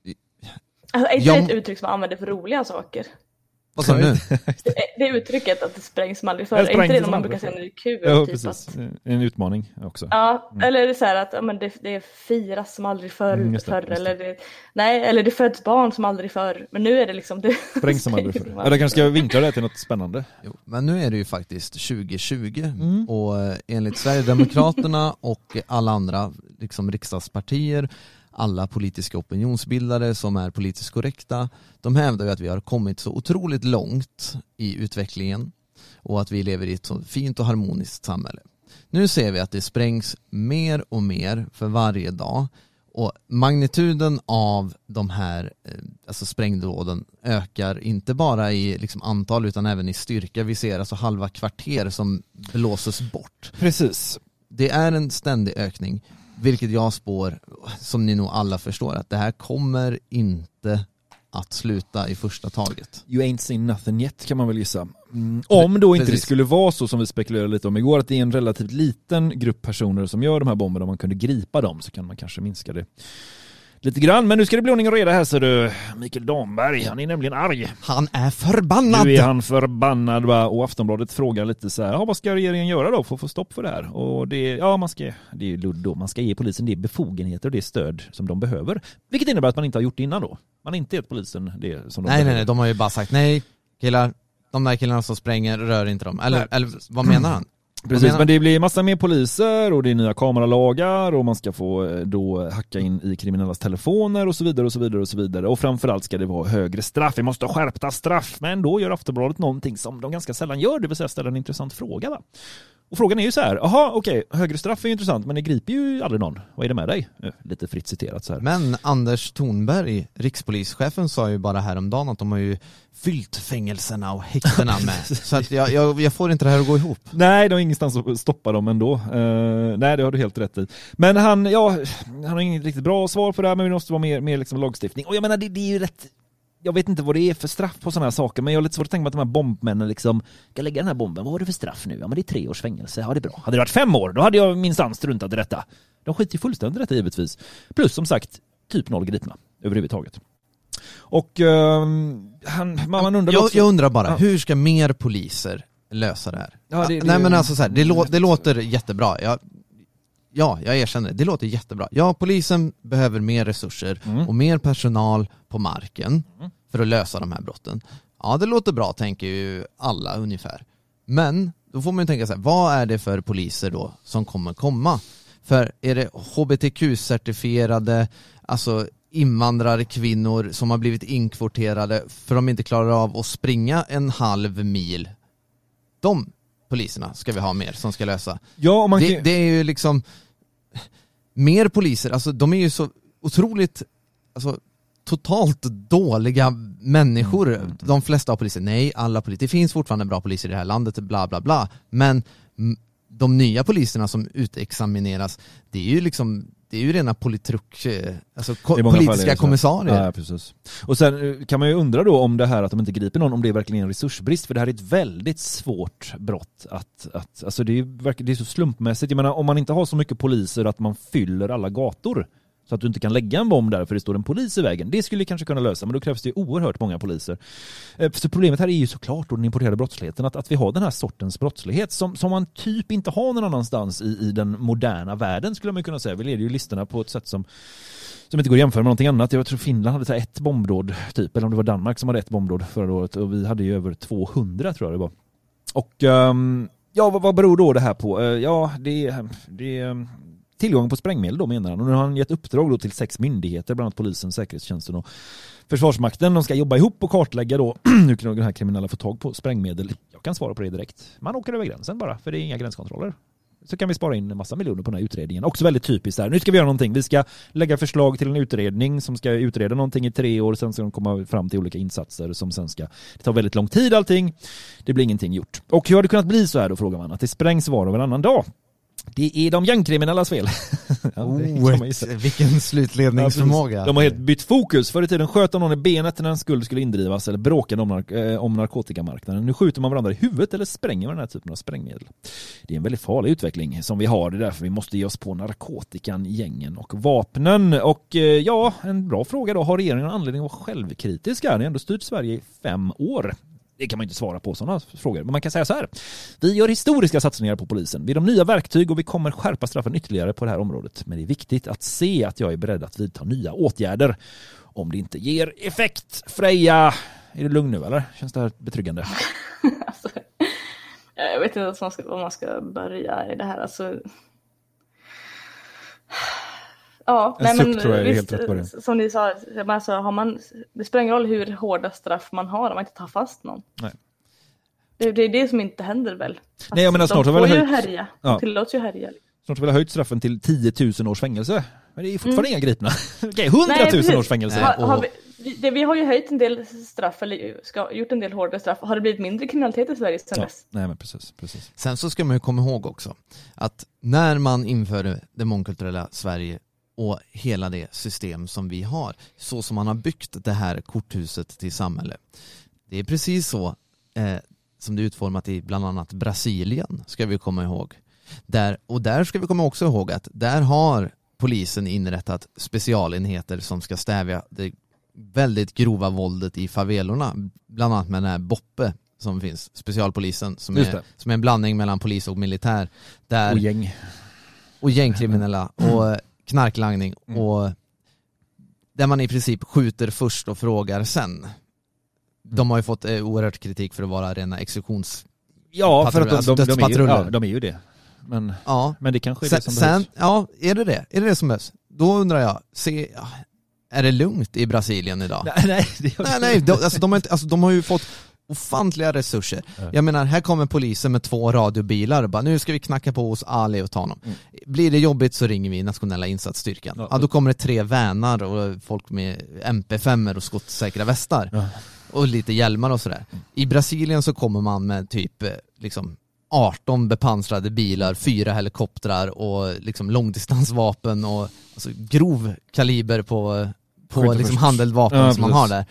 är inte Jag- det ett uttryck som man använder för roliga saker? vad sa du nu? Det, det uttrycket att det sprängs som aldrig förr. Det Är inte sprängs det som när man aldrig brukar säga förr. när det är kul? Ja, typ precis. att, En utmaning också. ja, eller är det så här att ja, men det, det firas som aldrig förr, Mm, just det, förr just det. eller det, nej, eller det föds barn som aldrig förr. Men nu är det liksom det Sprängs som aldrig förr. Ja, det kanske ska vinkla det till något spännande. Jo, men nu är det ju faktiskt tjugo tjugo Mm. och eh, enligt Sverigedemokraterna och alla andra liksom riksdagspartier, alla politiska opinionsbildare som är politiskt korrekta, de hävdar ju att vi har kommit så otroligt långt i utvecklingen och att vi lever i ett så fint och harmoniskt samhälle. Nu ser vi att det sprängs mer och mer för varje dag och magnituden av de här eh, alltså sprängdåden ökar inte bara i liksom antal utan även i styrka. Vi ser alltså halva kvarter som blåses bort. Precis. Det är en ständig ökning, vilket jag spår, som ni nog alla förstår, att det här kommer inte att sluta i första taget. You ain't seen nothing yet kan man väl gissa. Mm. Om då inte Precis. det skulle vara så som vi spekulerade lite om igår, att det är en relativt liten grupp personer som gör de här bomberna, om man kunde gripa dem så kan man kanske minska det lite grann. Men nu ska det bli ordning och reda här, så du, Mikael Damberg, han är nämligen arg. Han är förbannad! Nu är han förbannad, va? Och Aftonbladet frågar lite så här, ja, vad ska regeringen göra då för att få stopp för det här? Och det, ja, man ska, det är ju ludd då, man ska ge polisen det befogenheter och det stöd som de behöver. Vilket innebär att man inte har gjort det innan då. Man har inte gett polisen det som de Nej, behöver. nej, nej, de har ju bara sagt nej, killar, de där killarna som spränger, rör inte dem. Eller, eller vad menar han? Precis, menar- men det blir massa mer poliser och det är nya kameralagar och man ska få eh, då hacka in i kriminellas telefoner och så vidare och så vidare och så vidare. Och framförallt ska det vara högre straff. Vi måste ha skärpta straff. Men då gör Aftonbladet någonting som de ganska sällan gör, det vill säga ställa en intressant fråga, va? Och frågan är ju så här, aha, okej, högre straff är ju intressant, men det griper ju aldrig någon. Vad är det med dig? Eh, Lite fritt citerat så här. Men Anders Thornberg, rikspolischefen, sa ju bara häromdagen att de har ju fyllt fängelserna och häktena med. Så att jag, jag, jag får inte det här att gå ihop. Nej, de har ingenstans att stoppa dem ändå. Uh, nej, det har du helt rätt i. Men han, ja, han har inget riktigt bra svar på det här, men vi måste vara mer, mer liksom lagstiftning. Och jag menar, det, det är ju rätt... Jag vet inte vad det är för straff på sådana här saker, men jag har lite svårt att tänka mig att de här bombmännen liksom ska lägga den här bomben. Vad var det för straff nu? Ja, men det är tre års fängelse. Ja, det är bra. Hade det varit fem år, då hade jag minsann struntat i detta. De skiter ju fullständigt i detta, givetvis. Plus, som sagt, typ noll gripna överhuvudtaget. Och uh, han, man undrar Jag, också... jag undrar bara, Ja. hur ska mer poliser lösa det här? Ja, det- det- Nej, men alltså så här, det, lå, det låter jättebra. Jag, ja, jag erkänner det. Det låter jättebra. Ja, polisen behöver mer resurser Mm. och mer personal på marken för att lösa de här brotten. Ja, det låter bra, tänker ju alla ungefär. Men då får man ju tänka så här, vad är det för poliser då som kommer komma? För är det H B T Q-certifierade, alltså invandrarkvinnor som har blivit inkvoterade för de inte klarar av att springa en halv mil? De poliserna ska vi ha mer som ska lösa. Ja, om man Det, kan... det är ju liksom mer poliser, alltså de är ju så otroligt, alltså totalt dåliga människor. Mm. De flesta av poliser, nej, alla poliser, det finns fortfarande bra poliser i det här landet, bla bla bla, men mm, de nya poliserna som utexamineras, det är ju liksom, det är ju rena politruck, eh, alltså ko- I många fall är politiska det så. kommissarier. Ja, precis. Och sen eh, kan man ju undra då om det här att de inte griper någon, om det är verkligen en resursbrist, för det här är ett väldigt svårt brott att, att alltså det är, verk- det är så slumpmässigt. Jag menar, om man inte har så mycket poliser att man fyller alla gator så att du inte kan lägga en bomb där för det står en polis i vägen. Det skulle kanske kunna lösa, men då krävs det oerhört många poliser. Eh, Så problemet här är ju såklart då den importerade brottsligheten, att, att vi har den här sortens brottslighet som, som man typ inte har någon annanstans i, i den moderna världen, skulle man kunna säga. Vi leder ju listorna på ett sätt som som inte går att jämföra med någonting annat. Jag tror Finland hade så här ett bombdåd typ, eller om det var Danmark som hade ett bombdåd förra året, och vi hade ju över tvåhundra tror jag det var. Och um, ja, vad, vad beror då det här på? Uh, ja, det, det är tillgång på sprängmedel då, menar han. Och nu har han gett uppdrag då till sex myndigheter, bland annat polisen, säkerhetstjänsten och Försvarsmakten. De ska jobba ihop och kartlägga då hur kan de här kriminella få tag på sprängmedel. Jag kan svara på det direkt. Man åker över gränsen bara, för det är inga gränskontroller. Så kan vi spara in en massa miljoner på den här utredningen. Också väldigt typiskt där. Nu ska vi göra någonting. Vi ska lägga förslag till en utredning som ska utreda någonting i tre år. Sen ska de komma fram till olika insatser som sen ska... Det tar väldigt lång tid allting. Det blir ingenting gjort. Och hur har det kunnat bli så här då, frågar man. Att det sprängs var och varannan dag. Det är de gängkriminellas fel. Ja, oh, vilken slutledningsförmåga. Ja, de har helt bytt fokus. Förr i tiden sköt de någon i benet när en skuld skulle indrivas eller bråkade om, nark- äh, om narkotikamarknaden. Nu skjuter man varandra i huvudet eller spränger med den här typen av sprängmedel. Det är en väldigt farlig utveckling som vi har. Det är därför vi måste ge oss på narkotikan, gängen och vapnen. Och äh, ja, en bra fråga då. Har regeringen anledning att vara självkritisk? Ni har ändå styrt Sverige i fem år. Det kan man inte svara på sådana frågor. Men man kan säga så här. Vi gör historiska satsningar på polisen. Vi har de nya verktyg och vi kommer skärpa straffen ytterligare på det här området. Men det är viktigt att se att jag är beredd att vidta nya åtgärder om det inte ger effekt. Freja, är du lugn nu eller? Känns det här betryggande? Alltså, jag vet inte vad man ska, vad man ska börja i det här. Alltså... Ja, en nej, suck men tror jag är visst, helt rätt början. Som ni sa, alltså, har man, det spelar ingen roll hur hårda straff man har om man inte tar fast någon. Nej. Det, det är det som inte händer väl. Alltså, Nej, jag menar, snart de har får väl ju höjt... härja, Ja. de tillåts ju härja. Snart har vi höjt straffen till tio tusen års fängelse. Men det är fortfarande mm. inga gripna. Okej, hundra tusen års fängelse. Har, har vi, det, vi har ju höjt en del straff, eller ska, gjort en del hårdare straff. Har det blivit mindre kriminalitet i Sverige sedan ja. dess? Nej, men precis, precis. Sen så ska man ju komma ihåg också att när man införde det mångkulturella Sverige och hela det system som vi har, så som man har byggt det här korthuset till samhälle. Det är precis så eh, som det är utformat i bland annat Brasilien, ska vi komma ihåg. Där, och där ska vi komma också ihåg att där har polisen inrättat specialenheter som ska stävja det väldigt grova våldet i favelorna. Bland annat med den här Boppe som finns, specialpolisen, som är, som är en blandning mellan polis och militär. Där, och gäng. Och gängkriminella och knarklangning mm. och där man i princip skjuter först och frågar sen. De har ju fått eh, oerhört kritik för att vara rena exekutions Ja, för att de, alltså de, de, är ju, ja, de är ju det. Men, ja. men det kanske är sen, det som sen, behövs. Ja, är det det? Är det det som behövs? Då undrar jag, se, är det lugnt i Brasilien idag? Nej, nej, det nej, nej de, alltså, de har inte, alltså, de har ju fått ofantliga resurser. Ja. Jag menar, här kommer polisen med två radiobilar och bara, nu ska vi knacka på hos Ali och ta honom. Mm. Blir det jobbigt så ringer vi nationella insatsstyrkan. Ja, ja, då kommer det tre vänar och folk med M P fem och skottsäkra västar. Ja. Och lite hjälmar och sådär. Mm. I Brasilien så kommer man med typ liksom arton bepansrade bilar, fyra helikoptrar och liksom långdistansvapen och alltså grov kaliber på, på liksom handeldvapen ja, som man har där.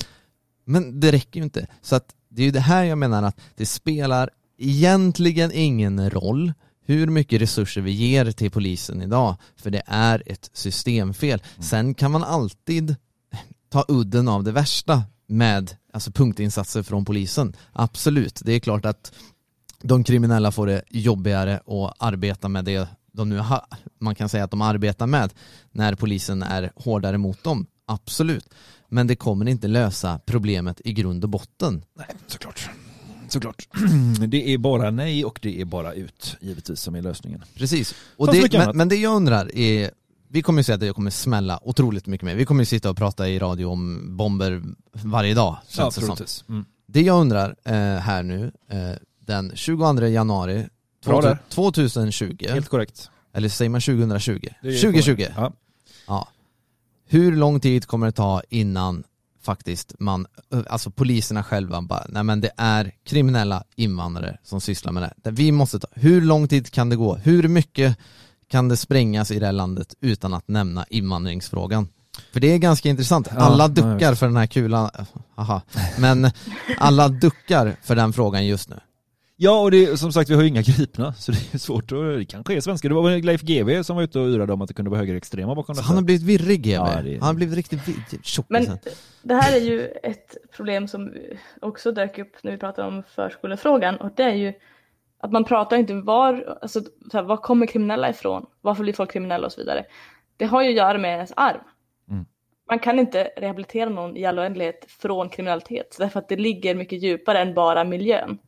Men det räcker ju inte. Så att det är ju det här jag menar, att det spelar egentligen ingen roll hur mycket resurser vi ger till polisen idag, för det är ett systemfel. Mm. Sen kan man alltid ta udden av det värsta med alltså punktinsatser från polisen. Absolut, det är klart att de kriminella får det jobbigare att arbeta med det de nu har, man kan säga att de arbetar med när polisen är hårdare mot dem. Absolut. Men det kommer inte lösa problemet i grund och botten. Nej, såklart. Såklart. Det är bara nej och det är bara ut, givetvis, som är lösningen. Precis. Och det, men, men det jag undrar är, vi kommer ju säga att det kommer smälla otroligt mycket mer. Vi kommer ju sitta och prata i radio om bomber varje dag. Ja, det, som. Mm. Det jag undrar eh, här nu, eh, den tjugoandra januari tjugohundratjugo. Helt korrekt. Eller säger man tjugohundratjugo? tjugohundratjugo. Ja. Ja. Hur lång tid kommer det ta innan faktiskt man, alltså poliserna själva bara, nej men det är kriminella invandrare som sysslar med det. Vi måste ta, hur lång tid kan det gå? Hur mycket kan det sprängas i det här landet utan att nämna invandringsfrågan? För det är ganska intressant. Alla ja, duckar för den här kulan. Aha. Men alla duckar för den frågan just nu. Ja, och det, som sagt, vi har ju inga gripna, så det är svårt att, det kanske är svenska. Det var Leif G W som var ute och yrade om att det kunde vara högerextrema bakom det. Han har blivit virrig, G W. Ja, det... Han har blivit riktigt tjock. Men det här är ju ett problem som också dök upp när vi pratade om förskolefrågan, och det är ju att man pratar inte var, alltså, så här, var kommer kriminella ifrån? Varför blir folk kriminella och så vidare? Det har ju att göra med ens arv. Mm. Man kan inte rehabilitera någon i all oändlighet från kriminalitet, därför att det ligger mycket djupare än bara miljön.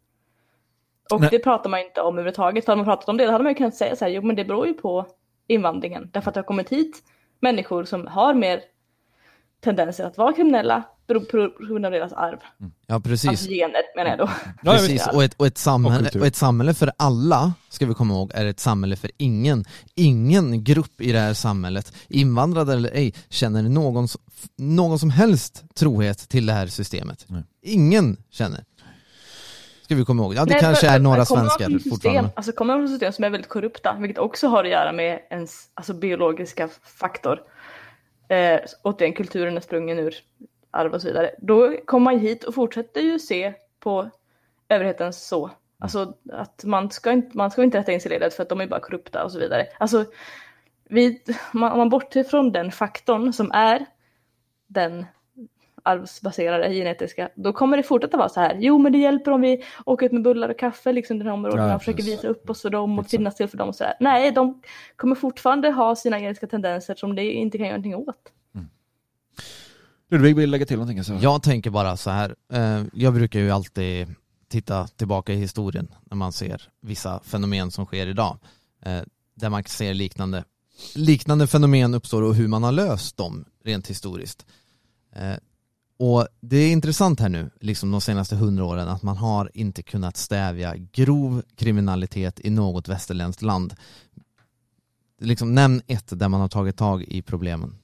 Och Nej. det pratar man inte om överhuvudtaget. För hade man pratat om det, då hade man ju kunnat säga så här, jo men det beror ju på invandringen. Därför att det har kommit hit människor som har mer tendenser att vara kriminella på grund av deras arv. Ja, precis. Alltså gener, menar jag då. Ja, precis, och ett, och, ett samhälle, och, och ett samhälle för alla, ska vi komma ihåg, är ett samhälle för ingen. Ingen grupp i det här samhället, invandrade eller ej, känner någon, någon som helst trohet till det här systemet. Nej. Ingen känner. Ska vi komma ihåg. Ja, det Nej, kanske för, är några kommer svenskar system, fortfarande. Alltså kommer man från system som är väldigt korrupta, vilket också har att göra med ens alltså, biologiska faktor. Eh, återigen, kulturen är sprungen ur arv och så vidare. Då kommer man hit och fortsätter ju se på överheten så. Alltså att man ska inte, man ska inte rätta in sig i ledet för att de är bara korrupta och så vidare. Alltså, vi, man, om man bortser från den faktorn som är den arvsbaserade genetiska, då kommer det fortsätta vara så här. Jo, men det hjälper om vi åker ut med bullar och kaffe liksom den här områdena Ja, och försöker precis. visa upp oss för dem och Exakt. finnas till för dem och så där. Nej, de kommer fortfarande ha sina genetiska tendenser som det inte kan göra någonting åt. Ludvig vill lägga till någonting. Alltså. Jag tänker bara så här. Eh, jag brukar ju alltid titta tillbaka i historien när man ser vissa fenomen som sker idag. Eh, där man ser liknande, liknande fenomen uppstår och hur man har löst dem rent historiskt. Eh, och det är intressant här nu, liksom de senaste hundra åren, att man har inte kunnat stävja grov kriminalitet i något västerländskt land. Liksom, nämn ett där man har tagit tag i problemen.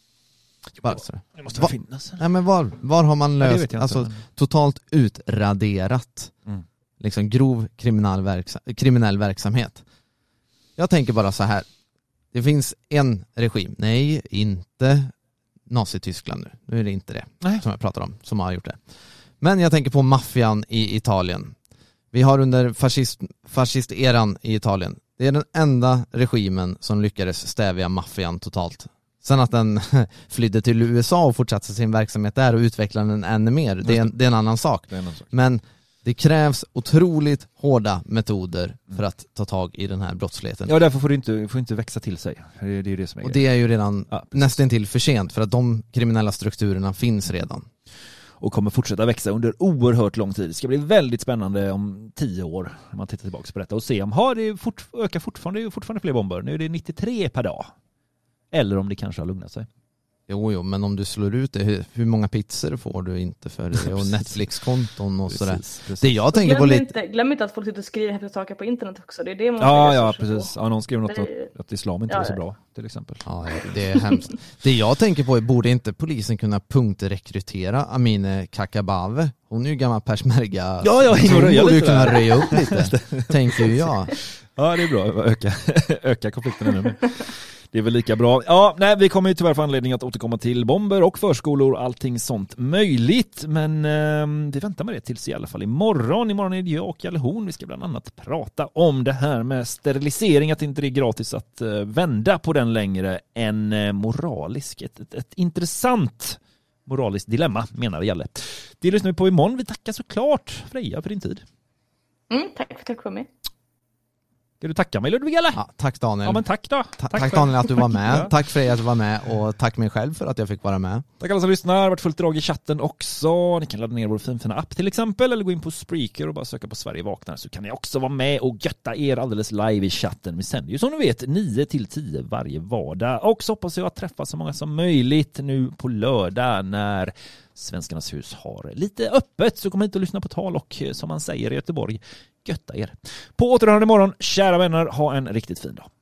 Bara så. Det måste Va- finnas. Nej, men var, var har man Ja, det löst, vet jag inte, alltså men- totalt utraderat Mm. liksom grov kriminell, verksam- kriminell verksamhet. Jag tänker bara så här. Det finns en regim, nej inte Nazityskland nu, nu är det inte det Nej. som jag pratar om, som har gjort det. Men jag tänker på maffian i Italien. Vi har under fascist, fascisteran i Italien. Det är den enda regimen som lyckades stävja maffian totalt. Sen att den flydde till U S A och fortsatte sin verksamhet där och utvecklade den ännu mer, det är en, det är en annan sak. Det är någon sak. Men det krävs otroligt hårda metoder för att ta tag i den här brottsligheten. Ja, därför får det inte, får inte växa till sig. Det är det, är det som är Och grejen. det är ju redan Ja, precis. nästan till för sent, för att de kriminella strukturerna finns redan. Och kommer fortsätta växa under oerhört lång tid. Det ska bli väldigt spännande om tio år när man tittar tillbaka på detta och se om har det fort, ökar fortfarande, det är fortfarande fler bomber. Nu är det nittiotre per dag. Eller om det kanske har lugnat sig. Jo, jo, men om du slår ut det, hur, hur många pizzor får du inte för det? Och Netflix-konton och sådär. Precis, precis. Det jag tänker på Glöm lite... inte, glöm inte att folk sitter och skriver häftiga saker på internet också. Det är det man Ja, lägger ja, resurser precis. på. Ja, någon skrev något Det att, är- att islam inte Ja, var så ja. bra, till exempel. Ja, det är hemskt. Det jag tänker på är, borde inte polisen kunna punktrekrytera Amine Kakabaveh? Hon är ju gammal persmerga. Ja, ja, in och hon röja borde ju lite kunna där. röja upp lite, tänker ju jag. Ja, det är bra. Öka, öka konflikten ännu mer. Det är väl lika bra. Ja, nej, vi kommer ju tyvärr få anledning att återkomma till bomber och förskolor, allting sånt möjligt. Men eh, vi väntar med det tills i alla fall imorgon. Imorgon är det jag och Jalle Horn. Vi ska bland annat prata om det här med sterilisering, att inte det är gratis att eh, vända på den längre än eh, moralisk. Ett, ett, ett intressant moraliskt dilemma, menar Jalle. Det lyssnar vi på imorgon. Vi tackar såklart Freja för din tid. Mm, tack för att jag kom med. Ska du tacka mig, Ludvig, eller? Ja, tack Daniel. Ja, men tack då. Ta- tack tack själv. Daniel att du var med. Ja. Tack för att du var med och tack mig själv för att jag fick vara med. Tack alla som lyssnar. Det har varit fullt drag i chatten också. Ni kan ladda ner vår finfina app till exempel eller gå in på Spreaker och bara söka på Sverige vaknar, så kan ni också vara med och götta er alldeles live i chatten. Vi sänder ju som ni vet nio till tio varje vardag. Och så hoppas jag att träffa så många som möjligt nu på lördag när Svenskarnas hus har lite öppet, så kom hit och lyssna på tal och som man säger i Göteborg, götta er. På återhörande imorgon, kära vänner, ha en riktigt fin dag.